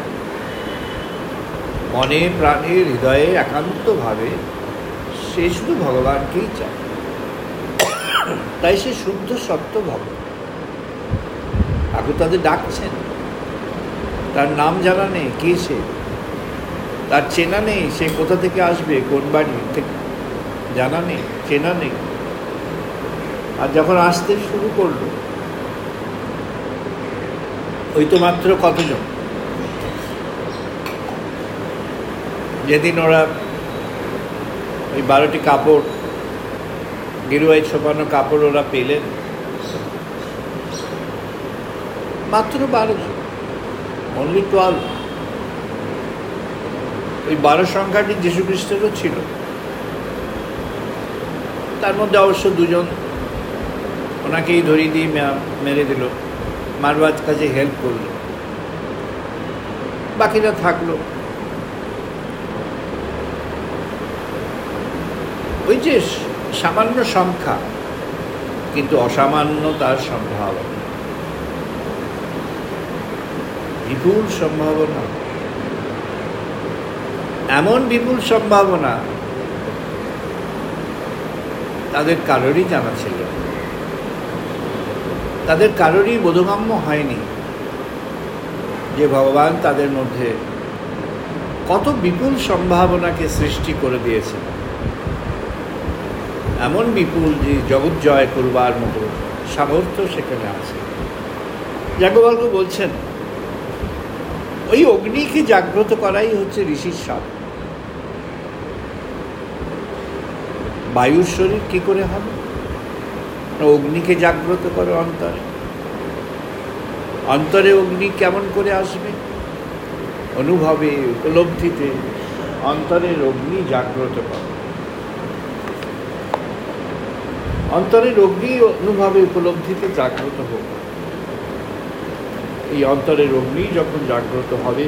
মনে প্রাণে হৃদয়ে একান্তভাবে সে শুধু ভগবানকেই চায়, তাই সে শুদ্ধ সত্য ভক্ত। ঠাকুর তাদের ডাকছেন, তার নাম জানা নেই কে সে, তার চেনা নেই, সে কোথা থেকে আসবে, কোন বাড়ি থেকে জানা নেই, চেনা নেই। আর যখন আসতে শুরু করলো, ওই তো মাত্র কতজন, যেদিন ওরা ওই 12টি কাপড়, গেরুয়ায় ছোপানো কাপড় ওরা পেলেন, মাত্র 12 জন, অনলি 12। ওই 12 সংখ্যাটি যীশু খ্রিস্টেরও ছিল। তার মধ্যে অবশ্য 2 জন ওনাকেই ধরিয়ে দিয়ে মেরে দিল, মারবার কাজে হেল্প করল, বাকিরা থাকলো। ওই যে সামান্য সংখ্যা, কিন্তু অসামান্য তার সম্ভাবনা, বিপুল সম্ভাবনা। এমন বিপুল সম্ভাবনা তাদের কারোরই জানা ছিল, তাদের কারোরই বোধগম্য হয়নি যে ভগবান তাদের মধ্যে কত বিপুল সম্ভাবনাকে সৃষ্টি করে দিয়েছেন। এমন বিপুল যে জগৎ জয় করবার মতো সামর্থ্য সেখানে আছে। যাজ্ঞবল্ক্য বলছেন ওই অগ্নিকে জাগ্রত করাই হচ্ছে ঋষির সাপ। বায়ুর শরীর কি করে হবে? অগ্নিকে জাগ্রত করে অন্তরে। অন্তরে অগ্নি কেমন করে আসবে? অনুভবে, উপলব্ধিতে অন্তরের অগ্নি জাগ্রত করে। অন্তরের অগ্নি অনুভবে, উপলব্ধিতে জাগ্রত হোক। এই অন্তরের অগ্নি যখন জাগ্রত হবে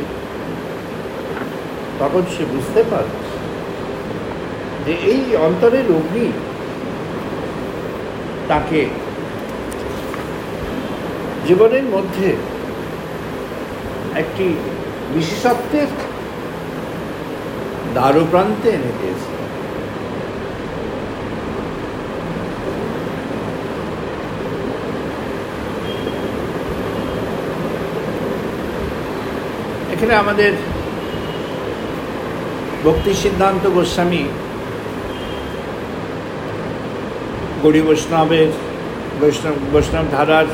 তখন সে বুঝতে পারবে যে এই অন্তরের অগ্নি তাকে জীবনের মধ্যে একটি বিশেষত্বের দ্বারপ্রান্তে এনে দিয়েছে। এখানে আমাদের ভক্তি সিদ্ধান্ত গোস্বামী গৌড়ী বৈষ্ণব ধারার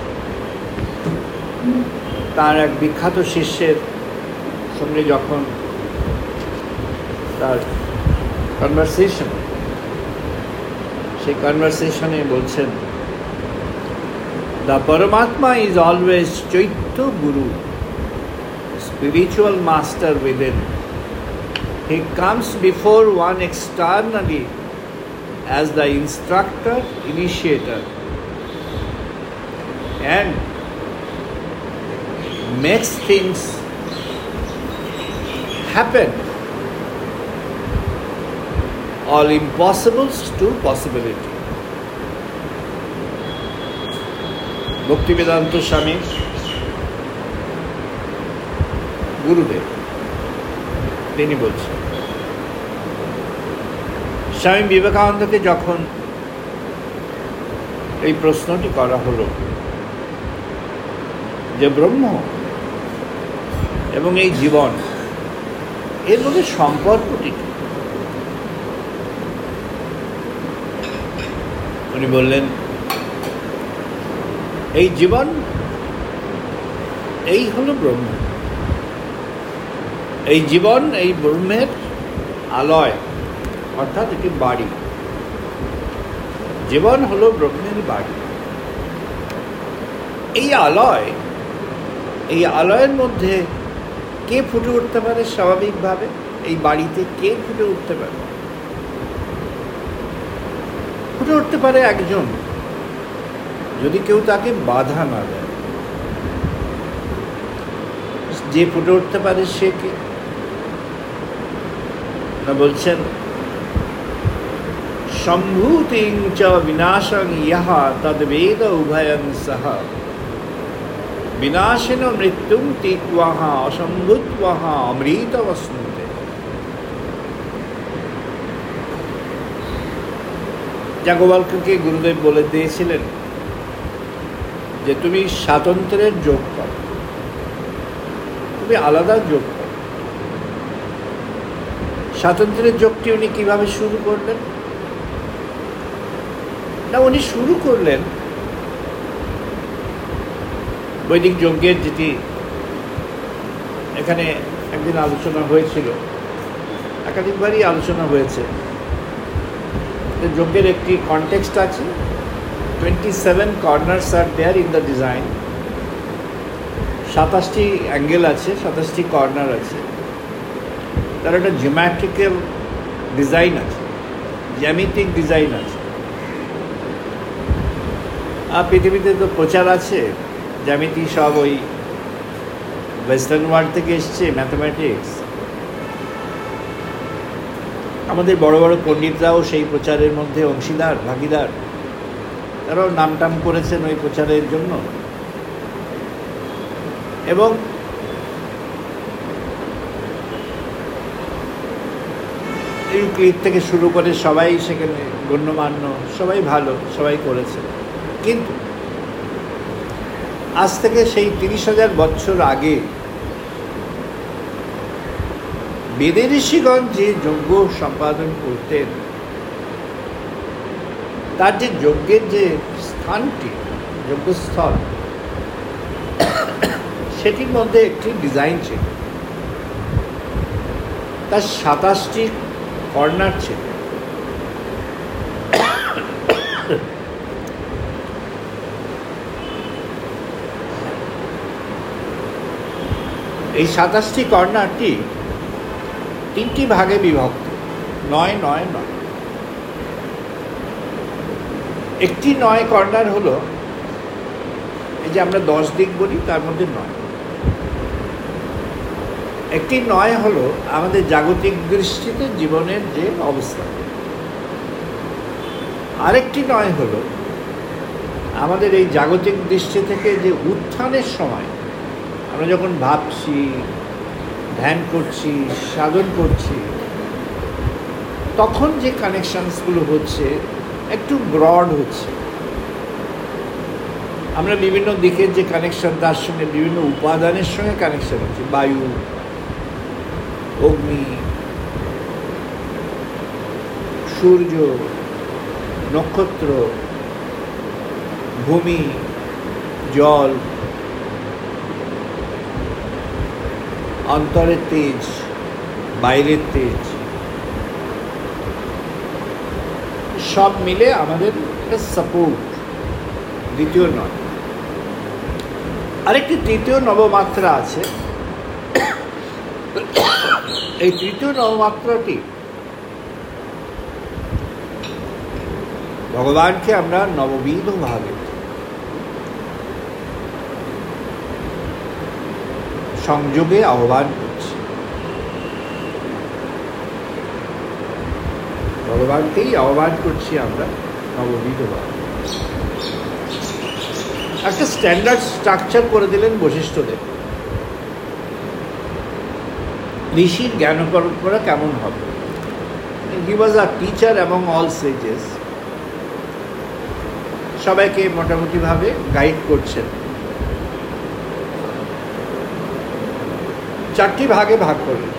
তার এক বিখ্যাত শিষ্যের সঙ্গে যখন তার কনভারসেশন, সেই কনভারসেশনে বলছেন, দ্য পরমাত্মা is always chaitya Guru, spiritual master within. He comes before one externally as the instructor, initiator, and makes things happen, all impossibles to possibility. Bhaktivedanta Swami গুরুদেব তিনি বলছেন, স্বামী বিবেকানন্দকে যখন এই প্রশ্নটি করা হলো যে ব্রহ্ম এবং এই জীবন এর মধ্যে সম্পর্কটি কি, উনি বললেন এই জীবন এই হলো ব্রহ্ম, এই জীবন এই ব্রহ্মের আলয়, অর্থাৎ এটি বাড়ি। জীবন হলো ব্রহ্মের বাড়ি। এই আলয়ের মধ্যে কে ফুটে উঠতে পারে স্বাভাবিকভাবে? এই বাড়িতে কে ফুটে উঠতে পারে? ফুটে উঠতে পারে একজন, যদি কেউ তাকে বাধা না দেয়। যে ফুটে উঠতে পারে সে কে? না বলছেন, সম্ভূতিং চ বিনাশং ইহা তদ্বেদ উভয়ং সহ, বিনাশেন মৃত্যুং তীত্বাহ অসম্ভূত্বাহ অমৃতমশ্নুতে। যাজ্ঞবল্ক্যকে গুরুদেব বলে দিয়েছিলেন যে তুমি স্বাতন্ত্র্যের যোগ করো, তুমি আলাদা যোগ করো। স্বাতন্ত্র্যের যোগটি উনি কিভাবে শুরু করলেন? না, উনি শুরু করলেন বৈদিক যজ্ঞের, যেটি এখানে একদিন আলোচনা হয়েছিল, একাধিকবারই আলোচনা হয়েছে। যজ্ঞের একটি কনটেক্সট আছে, 27 corners are there in the design, 27টি অ্যাঙ্গেল আছে, 27টি কর্নার আছে, তার একটা জিওমেট্রিক্যাল ডিজাইন আছে, জ্যামিতিক ডিজাইন আছে। আর পৃথিবীতে তো প্রচার আছে জ্যামিতি, সব ওই ওয়েস্টার্ন ওয়ার্ল্ড থেকে এসছে, ম্যাথামেটিক্স। আমাদের বড় বড় পণ্ডিতরাও সেই প্রচারের মধ্যে অংশীদার, ভাগিদার, তারাও নামটাম করেছেন ওই প্রচারের জন্য। এবং ইউক্লিড থেকে শুরু করে সবাই সেখানে গণ্যমান্য, সবাই ভালো, সবাই করেছে। কিন্তু আজ থেকে সেই 30,000 বছর আগে বেদে ঋষিগণ যে যজ্ঞ সম্পাদন করতেন, তার যে যজ্ঞের যে স্থানটি, যজ্ঞস্থল, সেটির মধ্যে একটি ডিজাইন ছিল, তার 27টি কর্নার ছিল। এই 27টি কর্নারটি 3টি ভাগে বিভক্ত, 9 9 9। একটি 9 কর্নার হলো এই যে আমরা 10 দিক বলি, তার মধ্যে 9। একটি 9 হলো আমাদের জাগতিক দৃষ্টিতে জীবনের যে অবস্থা। আরেকটি 9 হলো আমাদের এই জাগতিক দৃষ্টি থেকে যে উত্থানের সময় আমরা যখন ভাবছি, ধ্যান করছি, সাধন করছি, তখন যে কানেকশনসগুলো হচ্ছে একটু ব্রড হচ্ছে। আমরা বিভিন্ন দিকের যে কানেকশন, তার সঙ্গে বিভিন্ন উপাদানের সঙ্গে কানেকশন হচ্ছে, বায়ু, অগ্নি, সূর্য, নক্ষত্র, ভূমি, জল, অন্তরের তেজ, বাইরের তেজ, সব মিলে আমাদের একটা সাপোর্ট। দ্বিতীয় নয়, আরেকটি তৃতীয় নবমাত্রা আছে। এই তৃতীয় নবমাত্রাটি ভগবানকে আমরা নববিধ ভাবে সংযোগে আহ্বান করছি, ভগবানকেই আহ্বান করছি আমরা নববিধ ভাবে। একটা স্ট্যান্ডার্ড স্ট্রাকচার করে দিলেন বশিষ্ঠদেব। ঋষির জ্ঞান পরম্পরা কেমন হবে? He was a teacher among all sages. সবাইকে মোটামুটিভাবে গাইড করছেন। 4টি ভাগে ভাগ করলেন,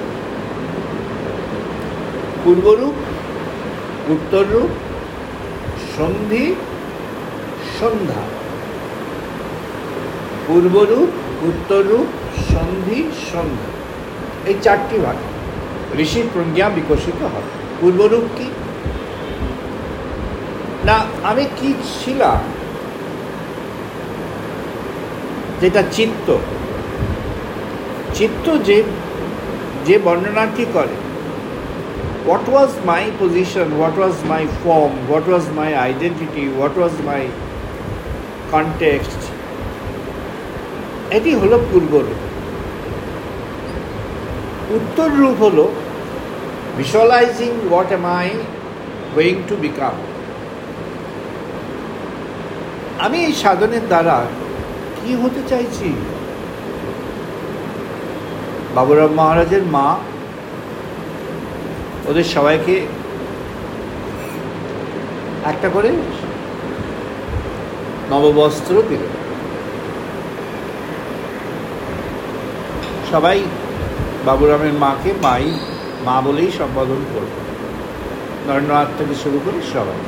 পূর্বরূপ, উত্তররূপ, সন্ধি, সন্ধ্যা। পূর্বরূপ, উত্তররূপ, সন্ধি, সন্ধ্যা, এই 4টি ভাগ ঋষির প্রজ্ঞা বিকশিত হবে। পূর্বরূপ কি না, আমি কি ছিলাম, যেটা চিত্ত। চিত্ত যে বর্ণনাটি করে, what was my position, what was my form, what was my identity, what was my context, এটি হলো পূর্বরূপ। উত্তর রূপ হলো visualizing what am I going to become। আমি এই সাধনের দ্বারা কি হতে চাইছি। বাবুরাম মহারাজের মা ওদের সবাইকে একটা করে নববস্ত্র দিল। সবাই বাবুরামের মাকে মা বলেই সম্বোধন করল, নরেন্দ্রনাথ থেকে শুরু করে সবাই।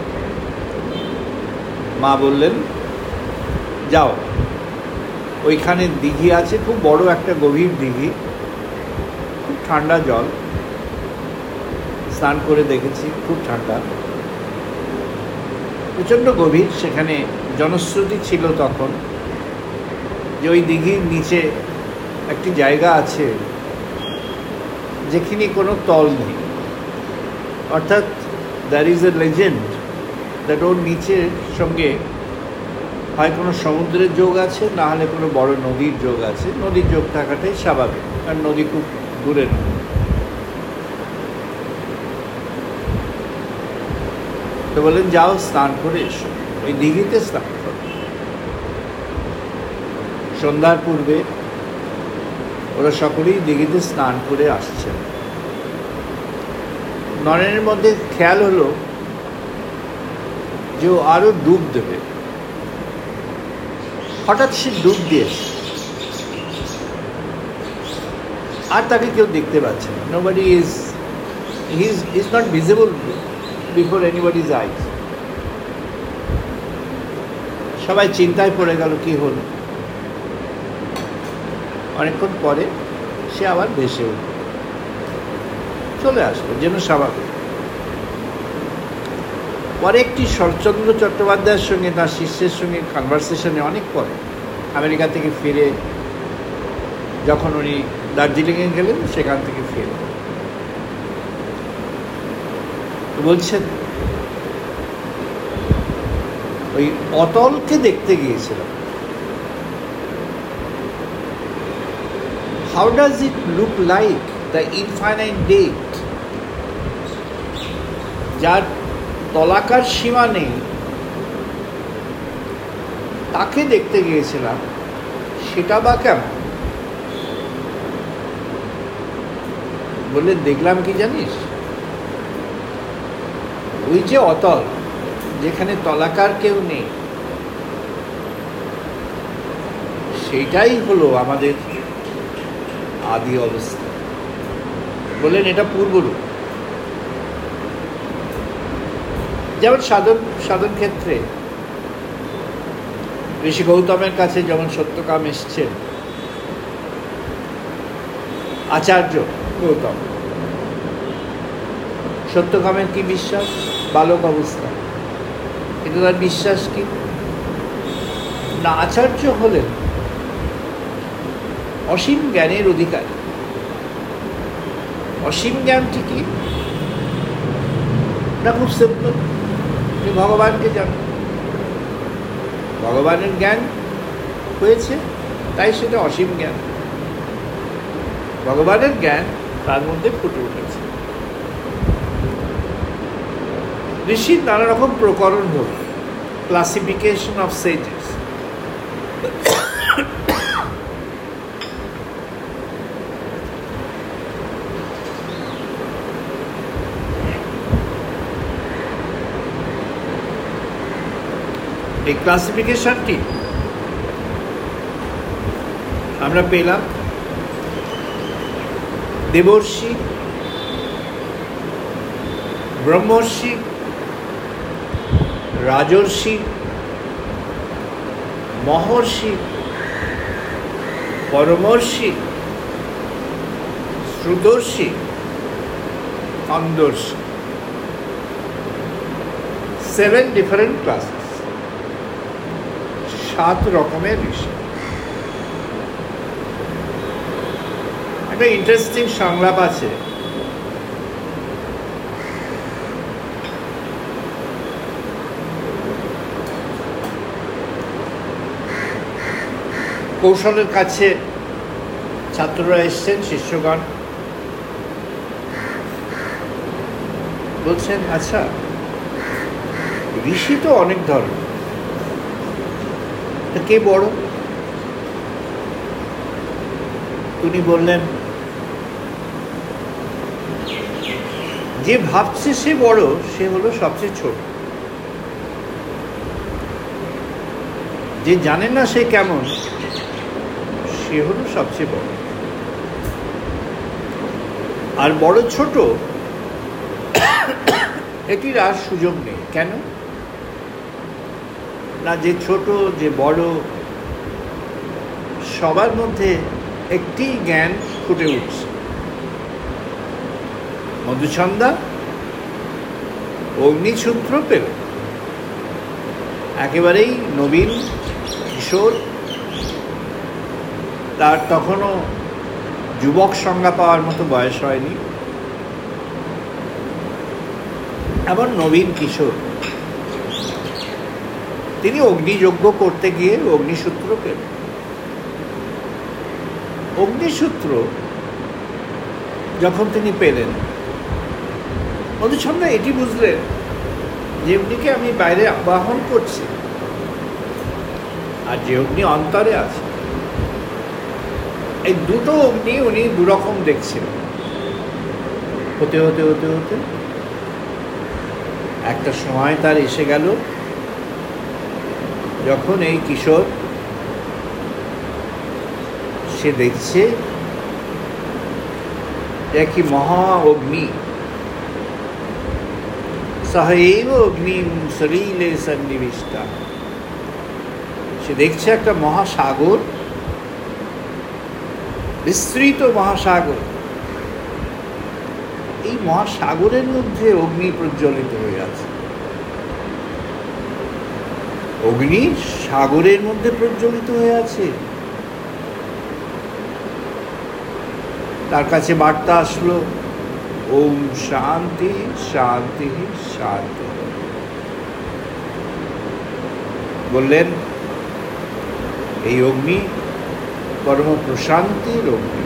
মা বললেন, যাও, ওইখানে দিঘি আছে, খুব বড় একটা গভীর দিঘি, খুব ঠান্ডা জল, স্নান করে দেখেছি, খুব ঠান্ডা, প্রচণ্ড গভীর। সেখানে জনশ্রুতি ছিল তখন যে ওই দিঘির নিচে একটি জায়গা আছে যেখানে কোনো তল নেই, অর্থাৎ there is a legend that ওর নিচের সঙ্গে হয় কোনো সমুদ্রের যোগ আছে, না হলে কোনো বড় নদীর যোগ আছে। নদীর যোগ থাকাটাই স্বাভাবিক, আর নদী খুব দূরে না। তো বলেন, যাও স্নান করে এসো, ওই দিঘিতে স্নান করো। সন্ধ্যার পূর্বে ওরা সকলেই দিঘিতে স্নান করে আসছেন। নরেনের মধ্যে খেয়াল হলো যে ও আরো ডুব দেবে। হঠাৎ সে ডুব দিয়েছে, আর তাকে কেউ দেখতে পাচ্ছে না। Nobody is not visible before anybody's eyes. সবাই চিন্তায় পড়ে গেল, কি হলো। অনেকক্ষণ পরে সে আবার ভেসে উঠল, চলে আসলো, যেন স্বাভাবিক। পরে একটি শরৎচন্দ্র চট্টোপাধ্যায়ের সঙ্গে তার শিষ্যের সঙ্গে কনভারসেশনে অনেক পরে আমেরিকা থেকে ফিরে যখন উনি দার্জিলিংয়ে গেলেন, সেখান থেকে ফিরে বলছেন ওই অতলকে দেখতে গিয়েছিলাম। How does it look like the infinite date, যার তলাকার সীমা নেই, তাকে দেখতে গিয়েছিলাম, সেটা বা কেমন? বলে দেখলাম কি জানিস, ওই যে অতল, যেখানে তলাকার কেউ নেই, সেটাই হলো আমাদের আদি অবস্থা। বললেন এটা পূর্বরূপ। যেমন সাধন ক্ষেত্রে ঋষি গৌতমের কাছে যেমন সত্যকাম এসছেন, আচার্য গৌতম, সত্যকামের কি বিশ্বাস? বালক অবস্থা, কিন্তু তার বিশ্বাস কি না? আচার্য হলেন অসীম জ্ঞানের অধিকারী। অসীম জ্ঞানটি কি না? খুব সিম্পল, তুমি ভগবানকে জানো, ভগবানের জ্ঞান হয়েছে, তাই সেটা অসীম জ্ঞান। ভগবানের জ্ঞান তার মধ্যে ফুটে উঠেছে। ঋষির নানা রকম প্রকরণ হল, ক্লাসিফিকেশন অফ সেজেস। এই ক্লাসিফিকেশনটি আমরা পেলাম দেবর্ষি, ব্রহ্মর্ষি, রাজর্ষি, মহর্ষি, পরমর্ষি, শ্রুতর্ষি, অন্দর্ষি। 7 ডিফারেন্ট ক্লাসেস, 7 রকমের ঋষি। একটা ইন্টারেস্টিং সংলাপ আছে, কৌশলের কাছে ছাত্ররা এসছেন, শিষ্যগণ বলছেন, আচ্ছা ঋষি তো অনেক ধরনের, তা কে বড়? উনি বললেন, যে ভাবছে সে বড়, সে হলো সবচেয়ে ছোট। যে জানে না সে কেমন, সে হলো সবচেয়ে বড়। আর বড় ছোট এটির আর সুযোগ নেই। কেন না? যে ছোট যে বড়, সবার মধ্যে একটি জ্ঞান ফুটে উঠছে। মধুছন্দা অগ্নিসূত্র পেল, একেবারেই নবীন কিশোর, তার তখনও যুবক সংজ্ঞা পাওয়ার মতো বয়স হয়নি, এমন নবীন কিশোর, তিনি অগ্নিযজ্ঞ করতে গিয়ে অগ্নিসূত্র পেলেন। অগ্নিসূত্র যখন তিনি পেলেন, মধুছন্দা এটি বুঝলেন যে অগ্নিকে আমি বাইরে আবাহন করছি, আর যে অগ্নি অন্তরে আছে, এই দুটো অগ্নি উনি দুরকম দেখছিলেন। হতে হতে হতে হতে একটা সময় তার এসে গেল, যখন এই কিশোর সে দেখছে একই মহা অগ্নি, সহৈব অগ্নি সলিলে সন্নিবিষ্টা। সে দেখছে একটা মহাসাগর, বিস্তৃত মহাসাগর, এই মহাসাগরের মধ্যে অগ্নি প্রজ্বলিত হয়ে আছে। অগ্নি সাগরের মধ্যে প্রজ্বলিত হয়ে আছে। তার কাছে বার্তা আসলো, ওম শান্তি শান্তি শান্তি। বললেন এই অগ্নি পরম প্রশান্তির অগ্নি।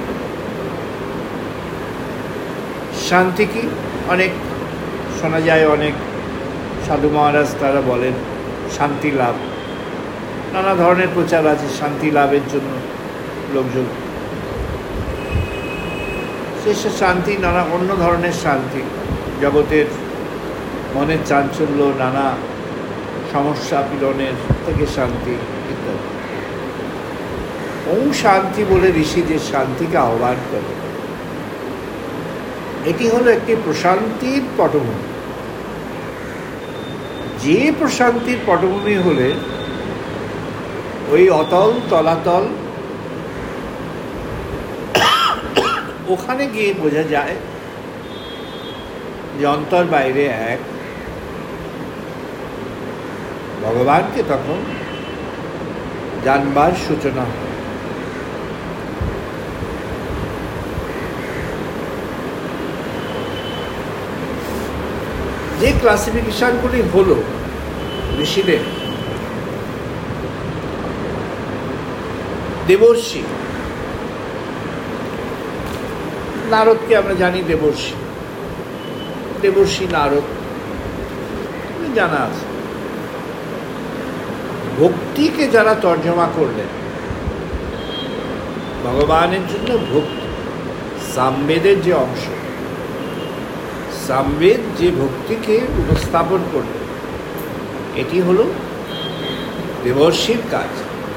শান্তি কি? অনেক শোনা যায়, অনেক সাধু মহারাজ তারা বলেন শান্তি লাভ। নানা ধরনের প্রচার আছে শান্তি লাভের জন্য। লোকজন সেই শান্তি নানা অন্য ধরনের শান্তি, জগতের মনের চাঞ্চল্য, নানা সমস্যা পীড়নের থেকে শান্তি ইত্যাদি। ওম শান্তি বলে ঋষি যে শান্তিকে আহ্বান করে, এটি হলো একটি প্রশান্তির পটভূমি। যে প্রশান্তির পটভূমি হলে ওই অতল তলাতল, ওখানে গিয়ে বোঝা যায় যে অন্তর বাইরে এক। ভগবানকে তখন জানবার সূচনা হয়। যে ক্লাসিফিকেশনগুলি হলো ঋষিদের, দেবর্ষি, নারদকে আমরা জানি দেবর্ষি, দেবর্ষি নারদ জানা আছে। ভক্তিকে যারা তর্জমা করলেন, ভগবানের জন্য ভক্তি, সামবেদের যে অংশ, সামবেদ যে ভক্তিকে উপস্থাপন করলেন, এটি হলো দেবর্ষির কাজ।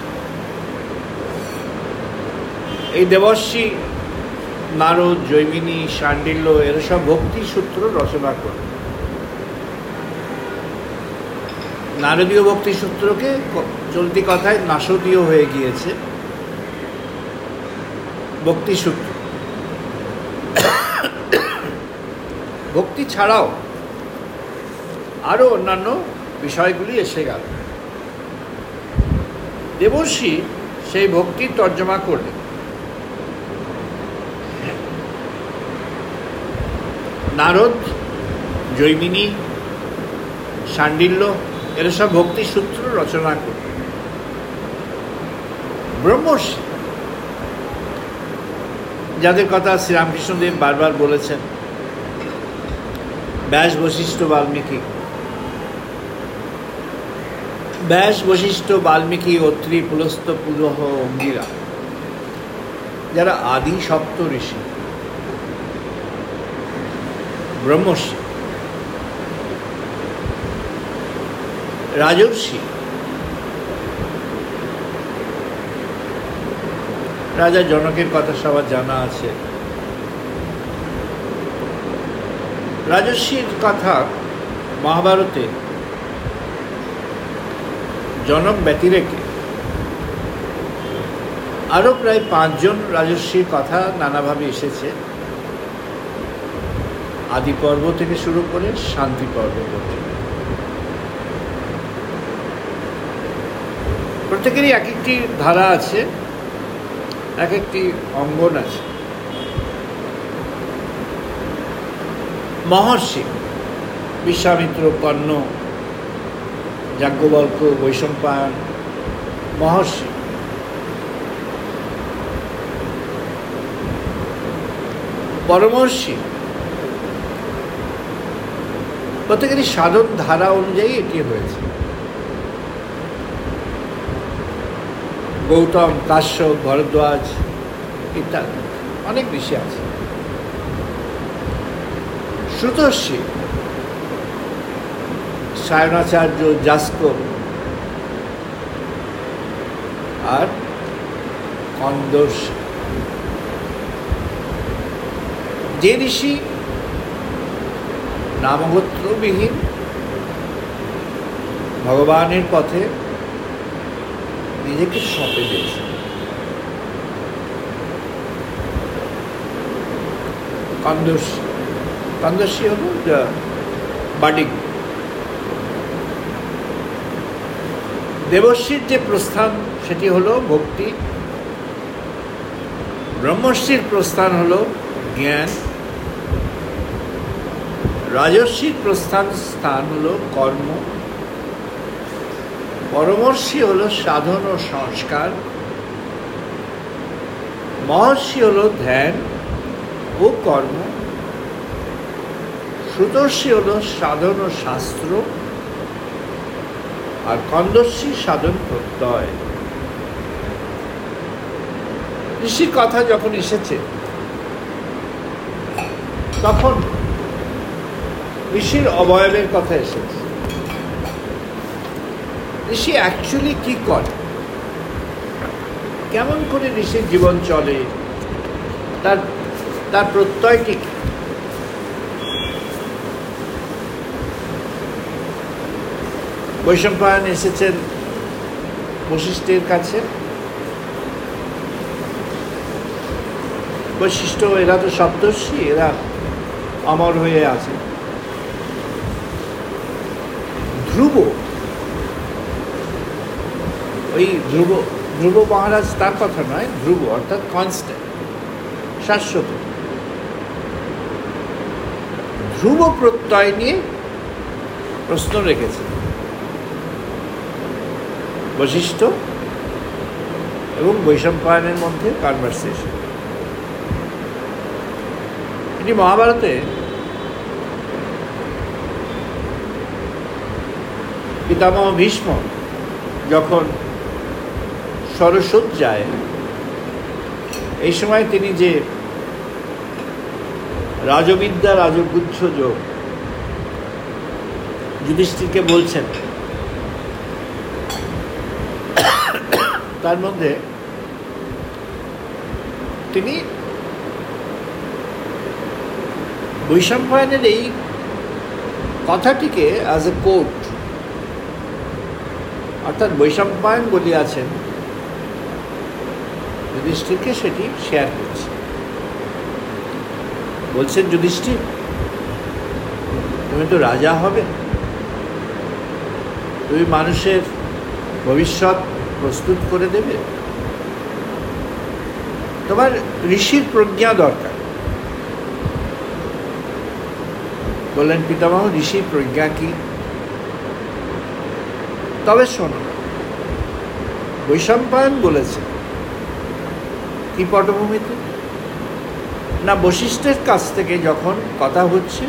এই দেবর্ষি নারদ, জৈমিনী, শাণ্ডিল্য এরা সব ভক্তি সূত্র রচনা করে। নারদীয় ভক্তি সূত্রকে চলতি কথায় নাসদীয় হয়ে গিয়েছে ভক্তি সূত্র। ভক্তি ছাড়াও আরো অন্যান্য বিষয়গুলি এসে গেল। দেবর্ষি সেই ভক্তির তর্জমা করলেন। নারদ, জৈমিনী, শাণ্ডিল্য এরা সব ভক্তি সূত্র রচনা করলেন। ব্রহ্মর্ষি, যাদের কথা শ্রীরামকৃষ্ণদেব বারবার বলেছেন, ব্যাস, বশিষ্ঠ, বাল্মীকি, ব্যাস, বশিষ্ঠ, বাল্মীকি, অত্রি, পুলস্ত, পুলহ, অঙ্গিরা, যারা আদি সপ্ত ঋষি, ব্রহ্মর্ষি। রাজর্ষি, রাজা জনকের কথা সবার জানা আছে। রাজর্ষির কথা মহাভারতে জনক ব্যতিরেকে আরো প্রায় 5 জন রাজর্ষির কথা নানাভাবে এসেছে, আদি পর্ব থেকে শুরু করে শান্তি পর্ব পর্যন্ত। প্রত্যেকেরই এক একটি ধারা আছে, এক একটি অঙ্গন আছে। মহর্ষি, বিশ্বামিত্র, কর্ণ, যাজ্ঞবল্ক্য, বৈশম্পায়ন, মহর্ষি। পরমর্ষি, প্রত্যেকেরই সাধন ধারা অনুযায়ী এটি হয়েছে। গৌতম, কাশ্যপ, ভরদ্বাজ ইত্যাদি অনেক ঋষি আছে। শ্রুতর্ষি, সায়নাচার্য, যাস্ক আর কন্দর্ষি। যে ঋষি নামগোত্রবিহীন ভগবানের পথে নিজেকে সঁপে দিয়েছে, কন্দর্শী হলো বাডিং। দেবর্ষীর যে প্রস্থান সেটি হলো ভক্তি, ব্রহ্মর্ষির প্রস্থান হলো জ্ঞান, রাজর্ষির স্থান হলো কর্ম, পরমর্ষি হলো সাধন ও সংস্কার, মহর্ষি হলো ধ্যান ও কর্ম, শ্রুতর্ষি হলো সাধন ও শাস্ত্র, আর কন্দর্ষি সাধন প্রত্যয়। ঋষির কথা যখন এসেছে তখন ঋষির অবয়বের কথা এসেছে। ঋষি অ্যাকচুয়ালি কি করে, কেমন করে ঋষির জীবন চলে, তার প্রত্যয়টি কি? বৈশম্পায়ন এসেছেন বশিষ্ঠের কাছে। বৈশিষ্ট্য এরা তো সপ্তর্ষি, এরা অমর হয়ে আছে। ধ্রুব, ওই ধ্রুব মহারাজ তার কথা নয়, ধ্রুব অর্থাৎ কনস্ট্যান্ট, শাশ্বত। ধ্রুব প্রত্যয় নিয়ে প্রশ্ন রেখেছে বশিষ্ঠ এবং বৈশম্পায়নের মধ্যে কনভারসেশন। এটি মহাভারতে পিতামহ ভীষ্ম যখন সরসজ্জায়, এই সময় তিনি যে রাজবিদ্যা রাজগুচ্ছ যোগ যুধিষ্ঠিরকে বলছেন, তার মধ্যে তিনি বৈশম্পায়নের এই কথাটিকে অ্যাজ এ কোট, অর্থাৎ বৈশম্পায়ন বলিয়াছেন যুধিষ্ঠিরকে, সেটি শেয়ার করছে। বলছেন, যুধিষ্ঠির, তুমি তো রাজা হবে, তুমি মানুষের ভবিষ্যৎ প্রস্তুত করে দেবে, তোমার ঋষির প্রজ্ঞা দরকার। বললেন পিতামহ, ঋষির প্রজ্ঞা কি? তবে শোনো, বৈশম্পায়ন বলেছে কি পটভূমিতে না, বশিষ্ঠের কাছ থেকে যখন কথা হচ্ছে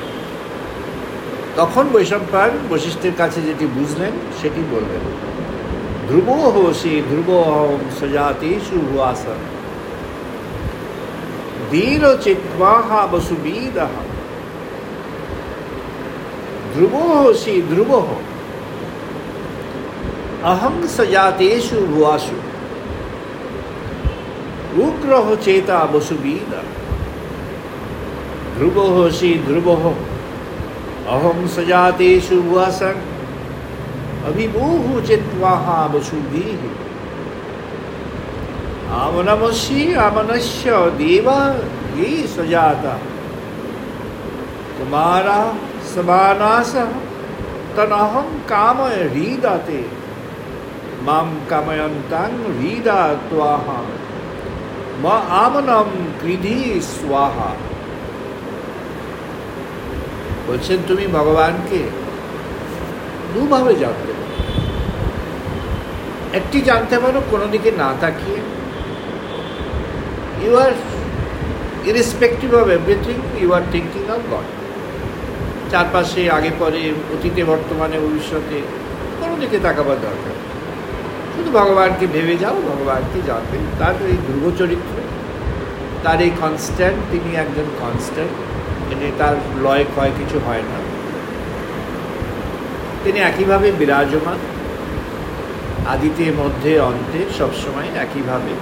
তখন বৈশম্পায়ন বশিষ্ঠের কাছে যেটি বুঝলেন সেটি বললেন। ধ্রুব হোসি ধ্রুবহং সজাতেষু ভুয়াসা ধীর চিত্বাহা বসুবিদঃ। ধ্রুব হোসি ধ্রুবঃ অহং সজাতেষু ভুয়াসু উগ্রহ চেতা বসুবিদঃ। ধ্রুব হোসি ধ্রুবঃ অহং সজাতেষু ভুয়াসং অভিভূহ চিত্বাহা বসুভিঃ। আমনমসি আমনস্য দেবা ये सजाता कुमारा समानास तनहं कामय हृदाते मां कामयन्तं हृदा त्वाहा म আমনম কৃধি স্বাহা। বলছেন, তুমি ভগবানকে দুভাবে জানতে পারো। একটি জানতে পারো কোনো দিকে না তাকিয়ে, you are irrespective of everything, you are thinking of God. চারপাশে আগে পরে, অতীতে বর্তমানে ভবিষ্যতে কোনো দিকে তাকাবার দরকার, শুধু ভগবানকে ভেবে যাও, ভগবানকে জানবে। তার এই ধ্রুব চরিত্র, তার এই কনস্ট্যান্ট, তিনি একজন কনস্ট্যান্ট, মানে তার লয় ক্ষয় কিছু হয় না, তিনি একইভাবে বিরাজমান, আদিতে মধ্যে অন্তে সবসময় একইভাবে।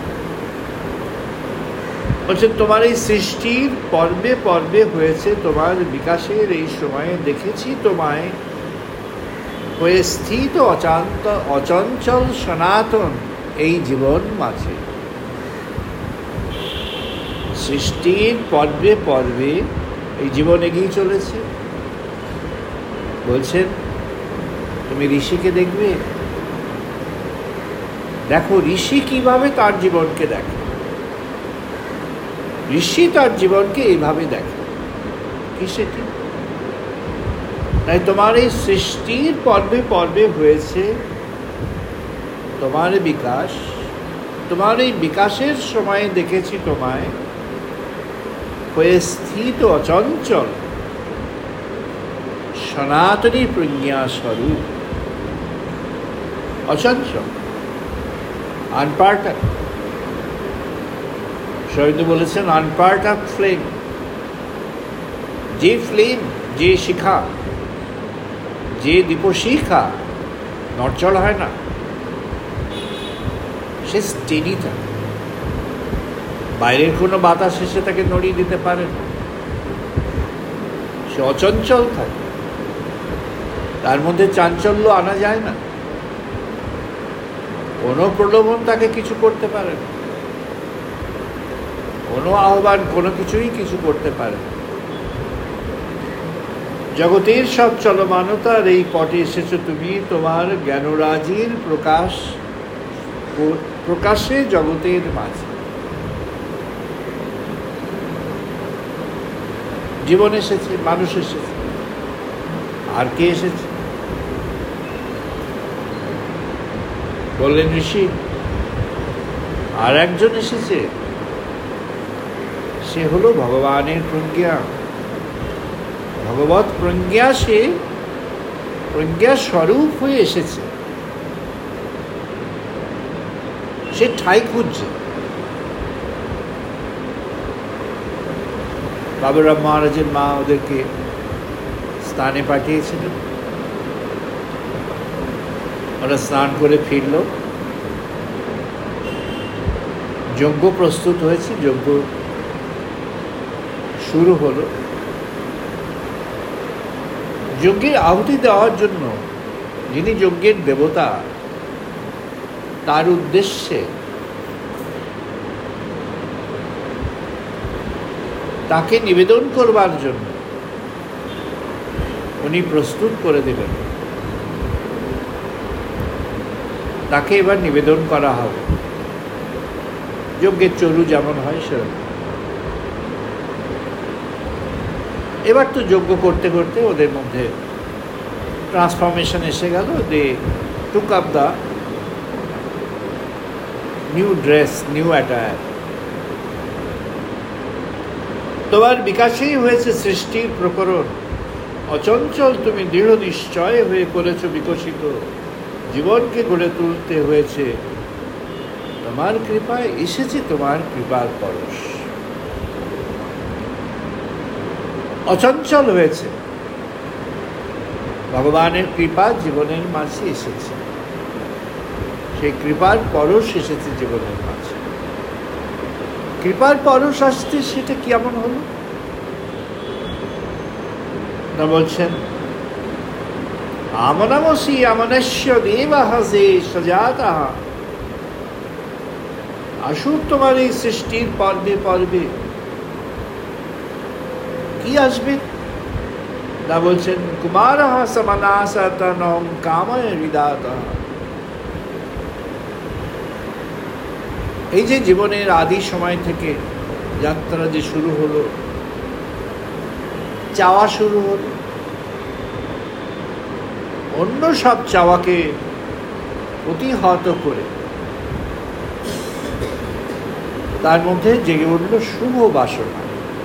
বলছেন, তোমার এই সৃষ্টির পর্বে পর্বে হয়েছে, তোমার বিকাশের এই সময়ে দেখেছি তোমায় হয়ে স্থিত অচঞ্চল সনাতন এই জীবন মাঝে। সৃষ্টির পর্বে পর্বে এই জীবন এগিয়ে চলেছে। বলছেন তুমি ঋষিকে দেখবে, দেখো ঋষি কিভাবে তার জীবনকে দেখে। ঋষি তার জীবনকে এইভাবে দেখে। কি সেটি? তাই তোমার এই সৃষ্টির পর্বে পর্বে হয়েছে তোমার বিকাশ। তোমার এই বিকাশের সময়ে দেখেছি তোমায় হয়ে স্থিত অচঞ্চল সনাতনী প্রজ্ঞা স্বরূপ। অচঞ্চল, আনপার্টাক। সৈন্য বলেছেন আনপার্টাক ফ্লেম। যে ফ্লেম, যে শিখা, যে দীপশিখা নড়চড় হয় না, সে স্টেডি থাকে। বাইরের কোনো বাতাস এসে তাকে নড়িয়ে দিতে পারে না। সে অচঞ্চল থাকে, তার মধ্যে চাঞ্চল্য আনা যায় না। কোনো প্রলোভন তাকে কিছু করতে পারে না, কোনো আহ্বান কোনো কিছুই কিছু করতে পারে না। জগতের সব চলমানতার এই পটে এসেছো তুমি তোমার জ্ঞানরাজির প্রকাশে জগতের মাঝে। জীবন এসেছে, মানুষ এসেছে, আর কে এসেছে? বললেন ঋষি আর একজন এসেছে, সে হলো ভগবানের প্রজ্ঞা, ভগবৎ প্রজ্ঞা। সে প্রজ্ঞা স্বরূপ হয়ে এসেছে। সে ঠাই খুঁজছে। বাবুরাম মহারাজের মা ওদেরকে স্নানে পাঠিয়েছিলেন। ওরা স্নান করে ফিরল। যজ্ঞ প্রস্তুত হয়েছে, যজ্ঞ শুরু হলো। যজ্ঞের আহুতি দেওয়ার জন্য যিনি যজ্ঞের দেবতা, তার উদ্দেশ্যে তাকে নিবেদন করবার জন্য উনি প্রস্তুত করে দিলেন। তাকে এবার নিবেদন করা হবে। যজ্ঞের চরু যেমন হয় সেরকম। এবার তো যজ্ঞ করতে করতে ওদের মধ্যে ট্রান্সফরমেশন এসে গেল। They took up the new dress, new attire. তোমার বিকাশেই হয়েছে সৃষ্টির প্রকরণ। অচঞ্চল তুমি দৃঢ় নিশ্চয় হয়ে করেছ বিকশিত। জীবনকে গড়ে তুলতে হয়েছে তোমার কৃপায়। এসেছে তোমার কৃপার পরশ। অচঞ্চল হয়েছে, ভগবানের কৃপা জীবনের মাঝে এসেছে। সেই কৃপার পরশ এসেছে জীবনের মাঝে। কৃপার পরশ আসতে সেটা কেমন হলো না? বলছেন আমনমসি আমনস্য দেবাহ যে সজাতঃ। আসুক তোমার এই সৃষ্টির পর্বে পর্বে। কি আসবে না? বলছেন কুমারঃ সমনাসতনং কাময় বিদাতঃ। এই যে জীবনের আদি সময় থেকে যাত্রা যে শুরু হলো, চাওয়া শুরু হলো, অন্য সব চাওয়াকে প্রতিহত করে তার মধ্যে জেগে উঠল শুভ বাসনা।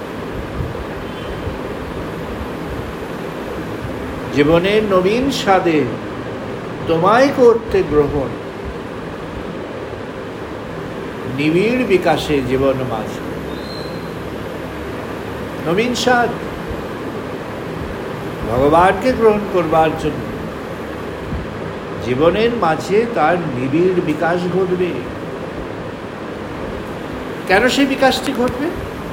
জীবনের নবীন স্বাদে তোমায় করতে গ্রহণ, নিবিড় বিকাশে জীবন মাঝে। নবীন স্বাদ ভগবানকে গ্রহণ করবার জন্য জীবনের মাঝে তার নিবিড় বিকাশ ঘটবে। কেন সেই বিকাশটি ঘটবে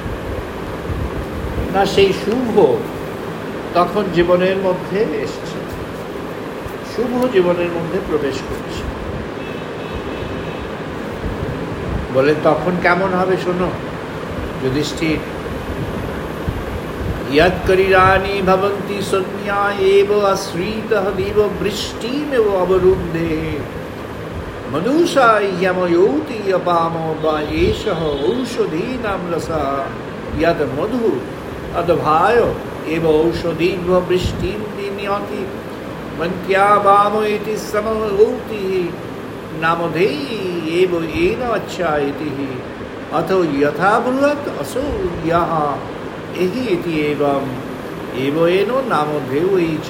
না? সেই শুভ তখন জীবনের মধ্যে এসছে, শুভ জীবনের মধ্যে প্রবেশ করছে। বলে তখন কেমন হবে শোনো। যুধিষ্ঠির, यत् करीराणि भवन्ति सौम्या एव आश्रितः देव वृष्टिमेव अवरुन्धे मनुषा यमयोति अपामो वा एषः औषधीनां रसः यद् मधु अदभाय एव औषधीभ्यो वृष्टिं नियति मन्त्या वाम इति समहोति नामधेयी एव येन अच्छायति अथो यथा बृहत् असो यः एहि इति एवं एवएनो नामधेयी च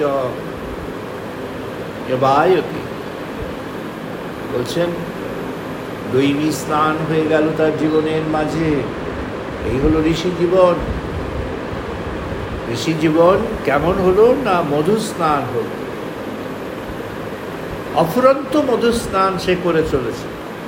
यबायति। বলছেন দৈবী স্নান হয়ে গেল তার জীবনের মাঝে। এই হলো ঋষি জীবন। ঋষি জীবন কেমন হলো না মধু স্নান হলো, অফুরন্ত মধু স্নান সে করে চলেছে।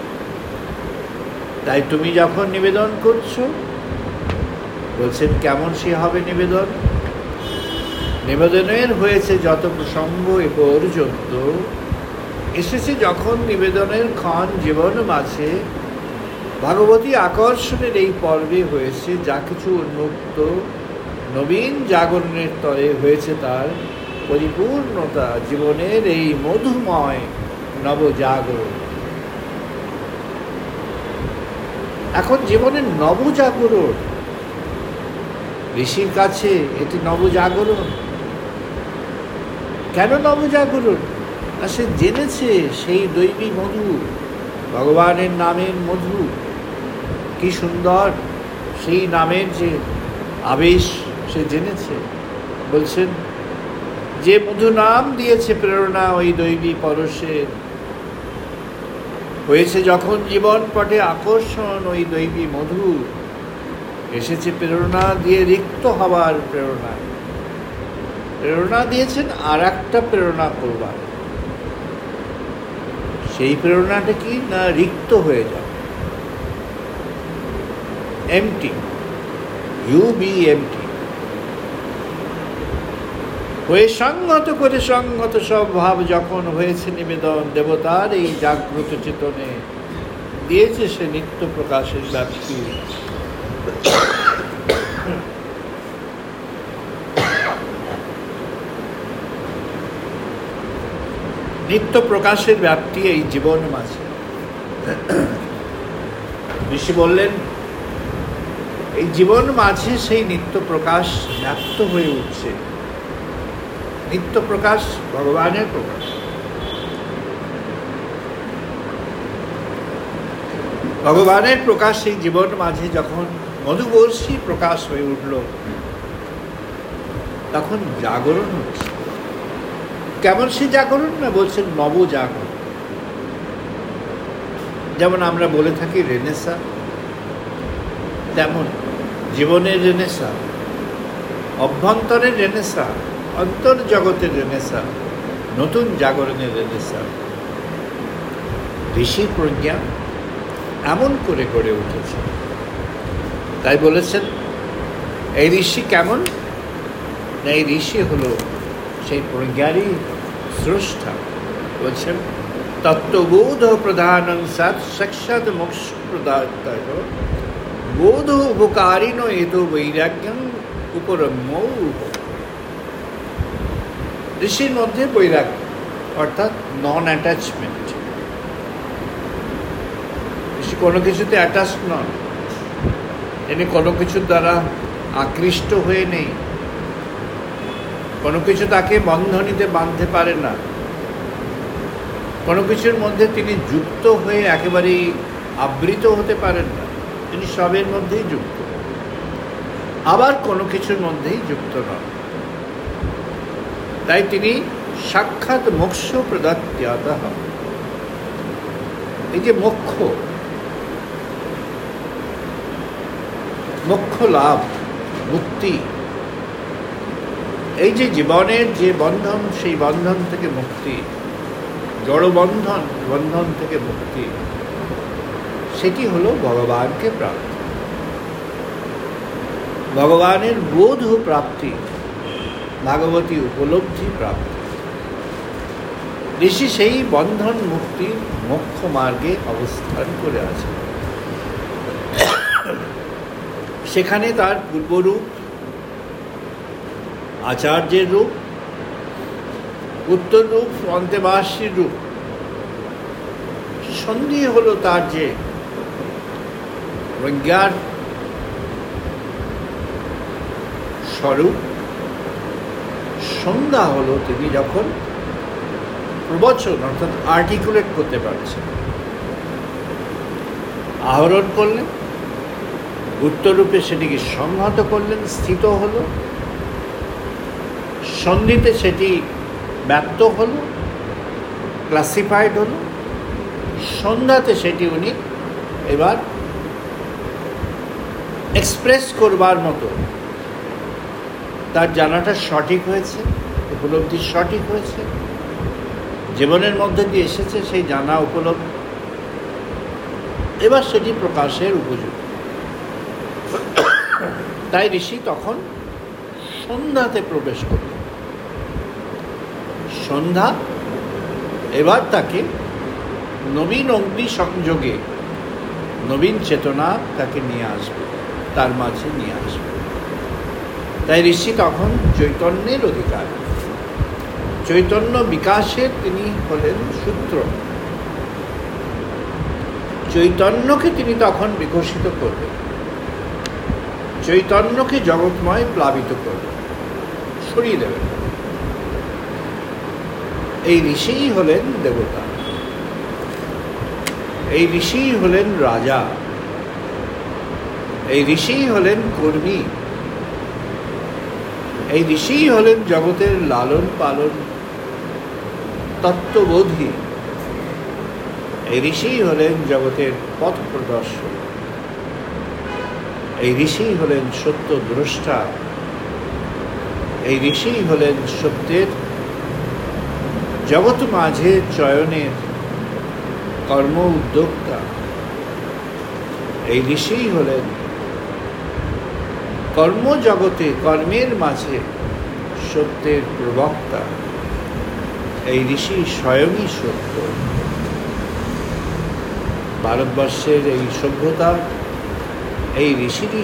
তাই তুমি যখন নিবেদন করছো, বলছেন কেমন সে হবে নিবেদন? নিবেদনের হয়েছে যত প্রসঙ্গ এ পর্যন্ত এসেছে, যখন নিবেদনের ক্ষণ জীবন মাঝে ভাগবতী আকর্ষণের এই পর্বে হয়েছে, যা কিছু উন্মুক্ত নবীন জাগরণের তরে হয়েছে তার পরিপূর্ণতা, জীবনের এই মধুময় নবজাগরণ। এখন জীবনের নবজাগরণ ঋষির কাছে এটি নবজাগরণ। কেন নবজাগরণ? না, সে জেনেছে সেই দৈবী মধু, ভগবানের নামের মধু কি সুন্দর, সেই নামের যে আবেশ সে জেনেছে। বলছেন যে মধু নাম দিয়েছে প্রেরণা ওই দৈবী পরশের, হয়েছে যখন জীবন পটে আকর্ষণ ওই দৈবী মধু, এসেছে প্রেরণা দিয়ে রিক্ত হবার প্রেরণা। প্রেরণা দিয়েছেন আর একটা প্রেরণা করবার। সেই প্রেরণাটা কি না রিক্ত হয়ে যাও, এমটি, ইউ বি এমটি হয়ে সংহত করে সংহত সব ভাব যখন হয়েছে নিবেদন দেবতার এই জাগ্রত চেতনে, দিয়েছে সে নিত্য প্রকাশের ব্যাপ্তি। নিত্য প্রকাশের ব্যাপ্তি এই জীবন মাঝে। ঋষি বললেন এই জীবন মাঝে সেই নিত্য প্রকাশ ব্যক্ত হয়ে উঠছে। নিত্য প্রকাশ ভগবানের প্রকাশ। ভগবানের প্রকাশ এই জীবন মাঝে যখন মধুবর্ষী প্রকাশ হয়ে উঠল, তখন জাগরণ হচ্ছে। কেমন সে জাগরণ? না, বলছেন নবজাগরণ। যেমন আমরা বলে থাকি রেনেসা, তেমন জীবনের রেনেসা, অভ্যন্তরের রেনেসা, অন্তর্জগতের রেনেসা, নতুন জাগরণের রেনেসা। ঋষি প্রজ্ঞা এমন করে গড়ে উঠেছে। তাই বলেছেন এই ঋষি কেমন? না, এই ঋষি হলো সেই প্রজ্ঞারই স্রষ্টা। বলছেন তত্ত্ববোধ প্রধান সৎ সাক্ষাৎ মোক্ষ প্রদাত বোধ উপকারিণ এত বৈরাগ্যং উপরম্য। ঋষির মধ্যে বৈরাগ্য অর্থাৎ নন অ্যাটাচমেন্ট। ঋষি কোনো কিছুতে অ্যাটাচ নন, তিনি কোনো কিছুর দ্বারা আকৃষ্ট হয়ে নেই, কোনো কিছু তাকে বন্ধনীতে বাঁধতে পারে না, কোনো কিছুর মধ্যে তিনি যুক্ত হয়ে একেবারেই আবৃত হতে পারেন না। তিনি সবের মধ্যেই যুক্ত, আবার কোনো কিছুর মধ্যেই যুক্ত নন। তাই তিনি সাক্ষাৎ মোক্ষ প্রদাত্যাত। এই যে মোক্ষ, মোক্ষ লাভ, মুক্তি, এই যে জীবনের যে বন্ধন, সেই বন্ধন থেকে মুক্তি, জড় বন্ধন, বন্ধন থেকে মুক্তি, সেটি হলো ভগবানকে প্রাপ্তি, ভগবানের বোধ প্রাপ্তি, ভাগবতী উপলব্ধি প্রাপ্তি। ঋষি সেই বন্ধন মুক্তি মোক্ষ মার্গে অবস্থান করে আছে। সেখানে তার পূর্বরূপ, আচার্যের রূপ, উত্তর রূপ, অন্তেবাসীর রূপ, সন্ধি হলো তার যে প্রজ্ঞার স্বরূপ, সন্ধ্যা হলো তিনি যখন প্রবচন অর্থাৎ আর্টিকুলেট করতে পারছেন। আহরণ করলেন, উত্তররূপে সেটিকে সংহত করলেন, স্থিত হলো, সন্ধিতে সেটি ব্যক্ত হলো, ক্লাসিফাইড হলো, সন্ধ্যাতে সেটি উনি এবার এক্সপ্রেস করবার মতো তার জানাটা সঠিক হয়েছে, উপলব্ধি সঠিক হয়েছে, জীবনের মধ্যে দিয়ে এসেছে সেই জানা উপলব্ধি, এবার সেটি প্রকাশের উপযুক্ত। তাই ঋষি তখন সন্ধ্যাতে প্রবেশ করলেন। সন্ধ্যা এবার তাকে নবীন অগ্নি সংযোগে নবীন চেতনা তাকে নিয়ে আসবে, তার মাঝে নিয়ে আসবে। তাই ঋষি তখন চৈতন্যের অধিকার, চৈতন্য বিকাশের তিনি হলেন সূত্র। চৈতন্যকে তিনি তখন বিকশিত করবেন, চৈতন্যকে জগৎময় প্লাবিত করবেন, সরিয়ে দেবেন। এই ঋষিই হলেন দেবতা, এই ঋষিই হলেন রাজা, এই ঋষিই হলেন কর্মী, এই ঋষিই হলেন জগতের লালন পালন তত্ত্ববোধী, এই ঋষিই হলেন জগতের পথ প্রদর্শক, এই ঋষিই হলেন সত্য দ্রষ্টা, এই ঋষিই হলেন সত্যের জগৎ মাঝে চয়নের কর্ম উদ্যোক্তা, এই ঋষিই হলেন কর্মজগতে কর্মের মাঝে সত্যের প্রবক্তা, এই ঋষি স্বয়ংই সত্য। ভারতবর্ষের এই সভ্যতা এই ঋষিরই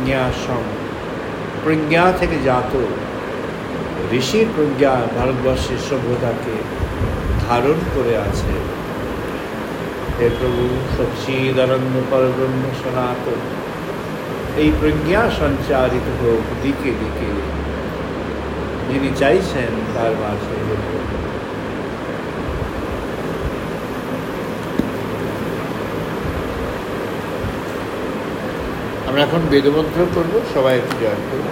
প্রজ্ঞা থেকে জাত, ঋষির প্রজ্ঞা ভারতবর্ষের সভ্যতাকে ধারণ করে আছে। হে প্রভু সচ্চিদানন্দ পরব্রহ্ম সনাতন, এই প্রজ্ঞা সঞ্চারিত হোক দিকে দিকে, যিনি চাইছেন তার মাঝে। আমরা এখন বেদমন্ত্র করবো, সবাই একটু জয়েন করবো।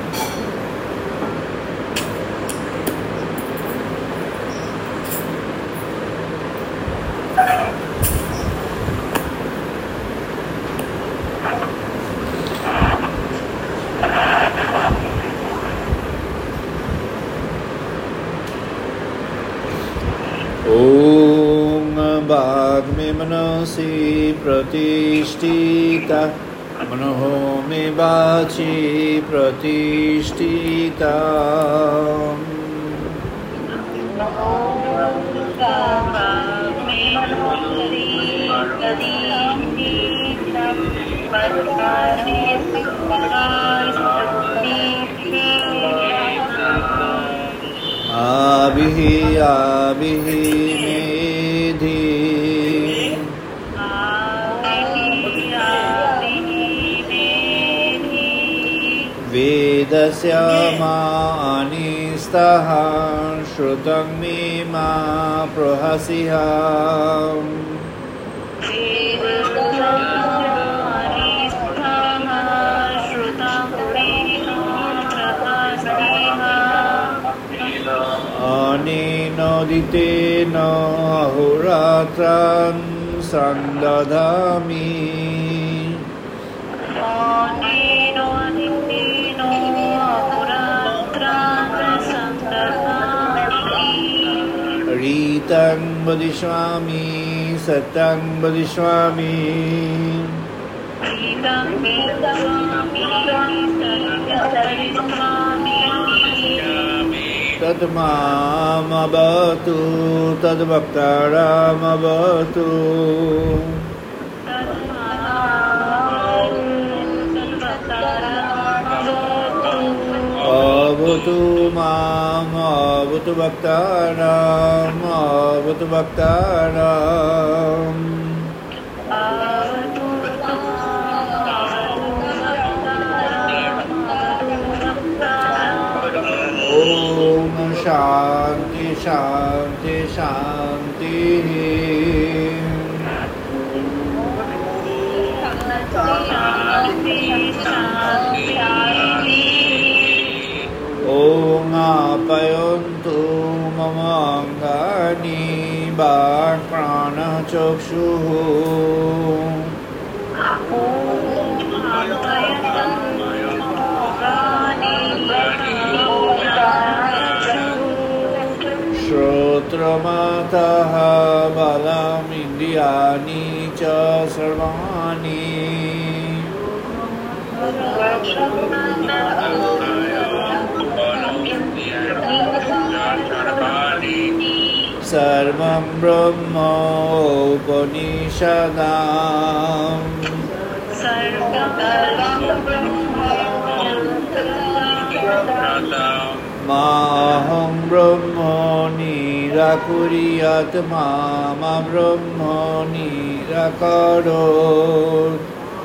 ॐ वाग्मे मनसि प्रतिष्ठिता, मनोः मे वाचि प्रतिष्ठिता। आभिः आभिः मेधि वेदस्य मानिस्तः श्रुतं मे मा प्रहसिः। अनेनोदितेन अहोरात्रं सन्दधामि। रीतं वदिष्यामि सत्यं वदिष्यामि। तद्मामवतु तद्वक्तारमवतु। avatu mam avatu bhaktaram avatu bhaktaram Om Shanti Shanti Shanti Om Apayontu Mamangani Bhat Prana Chakshuhu Shrotramatah Balam Indriyani Cha Sarvani Sarvam Brahma Upanishadam Maham Brahma Nirakuriyat Mama Brahma Nirakarot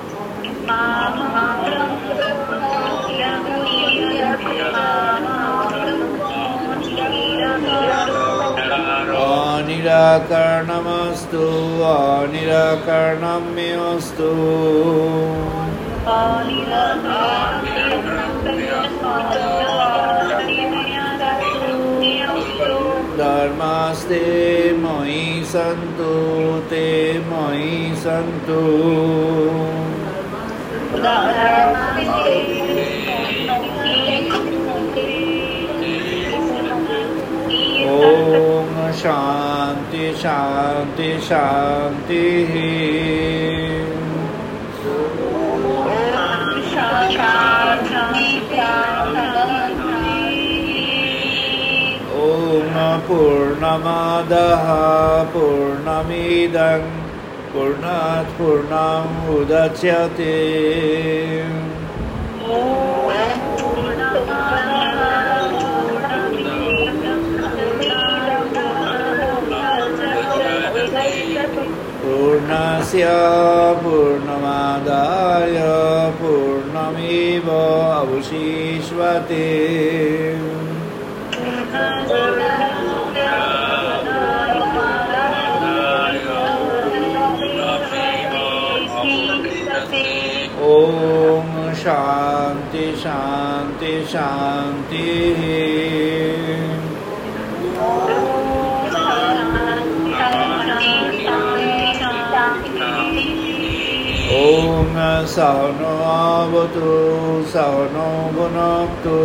Anirakarnamastu Anirakarnamyastu Dharmaste Mai Santu Te Mai Santu Om Shanti Shanti Shanti Om Purnamadaha Purnamidam Purnat Purnam Udachyate Purnasya Purnamadaya Purnamiva Avashishvate Om Shanti Shanti Shanti Om Sahano Avatu Sahano Bhunaktu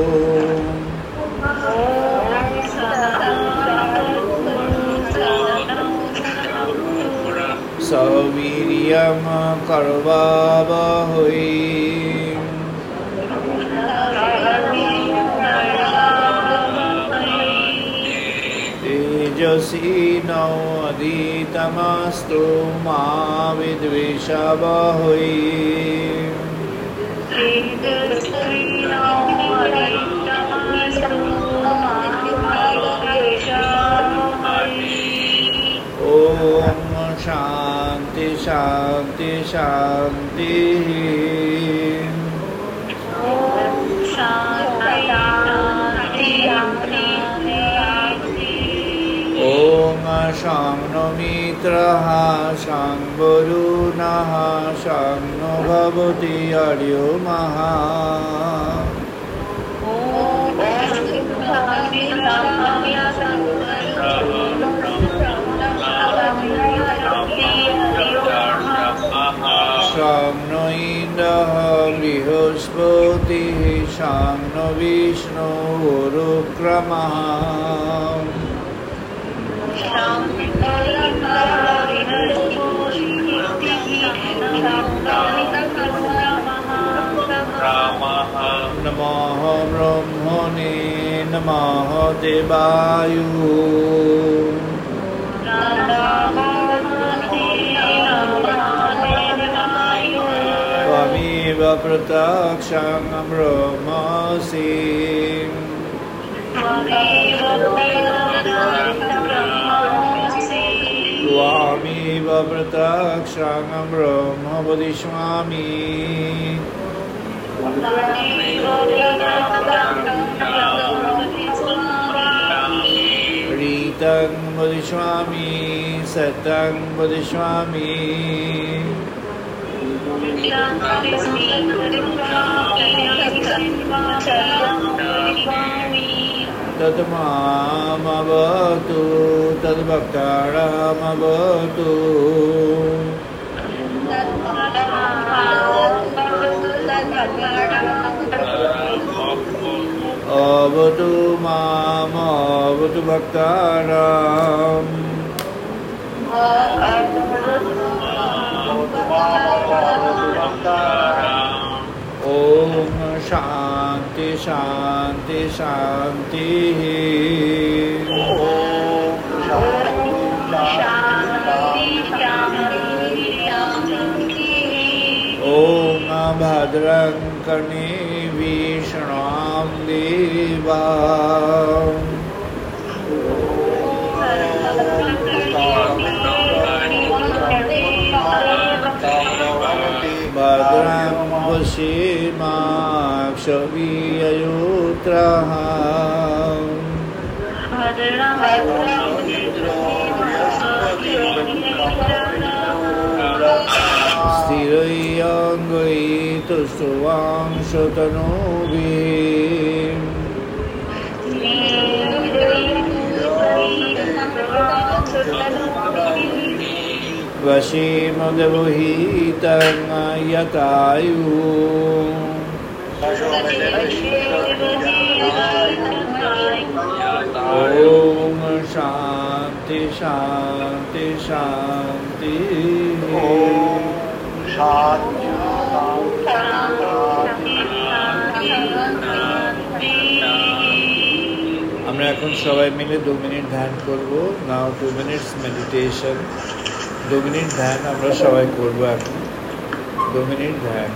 Saviriyam Karvavahui Tejasvino Aditamastu Ma Vidvishavahoi Om Shanti Shanti Shanti Om Shangno Mitraha Shangvarunaha Shangno Bhavati Aryo Maha Shangno Indaha Brihaspatihi Shangno Vishnu Urukramaha Namaha Brahmane Namaha Devayu Tvameva Prataksham Brahmasi त्वामेव प्रत्यक्षं ब्रह्म वदिष्यामि रीतं वदिष्यामि सत्यं वदिष्यामि तद्मामवतु तद्भक्तानामवतु अवतु मामवतु भक्तानाम् ओम शांति शांति शांति ओम भद्रं कर्णेभिः शृणुयाम देवा भद्रं पश्येमाक्षभिर्यजत्राः स्थिरैरङ्गैः तुष्टुवांशतनूभिः वशीमदवहितं यतायुः ओम शांति शांति शांति আমরা এখন সবাই মিলে 2 মিনিট ধ্যান করব। নাও 2 minutes মেডিটেশন। 2 মিনিট ধ্যান আমরা সবাই করব এখন। 2 মিনিট ধ্যান।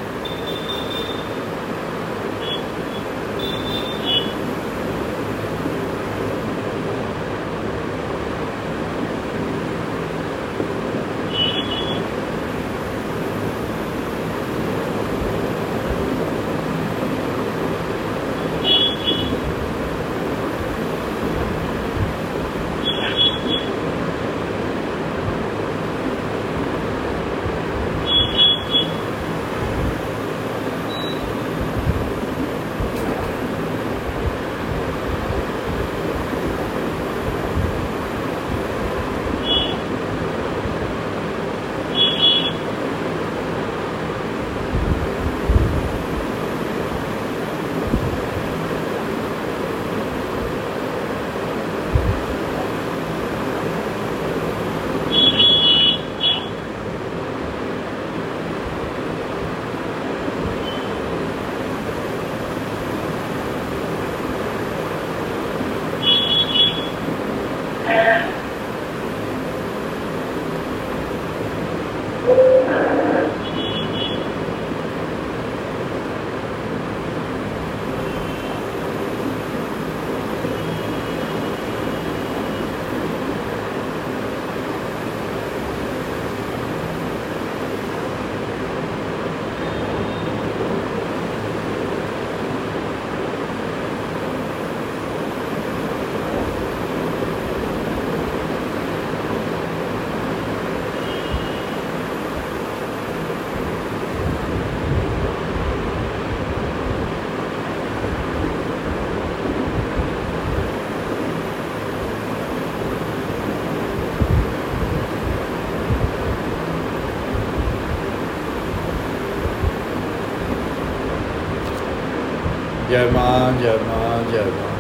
जय माँ जय माँ जय माँ।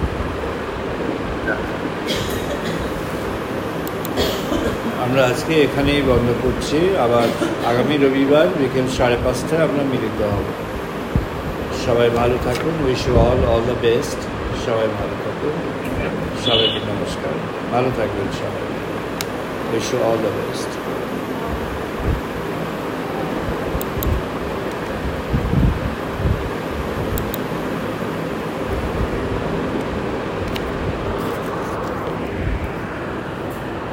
আমরা আজকে এখানেই বন্ধ করছি। আবার আগামী রবিবার বিকেল 5:30টায় আমরা মিলিত হব। সবাই ভালো থাকুন। Wish you all the best. সবাই ভালো থাকুন। সবাইকে নমস্কার। ভালো থাকবেন সবাই। Wish you all the best.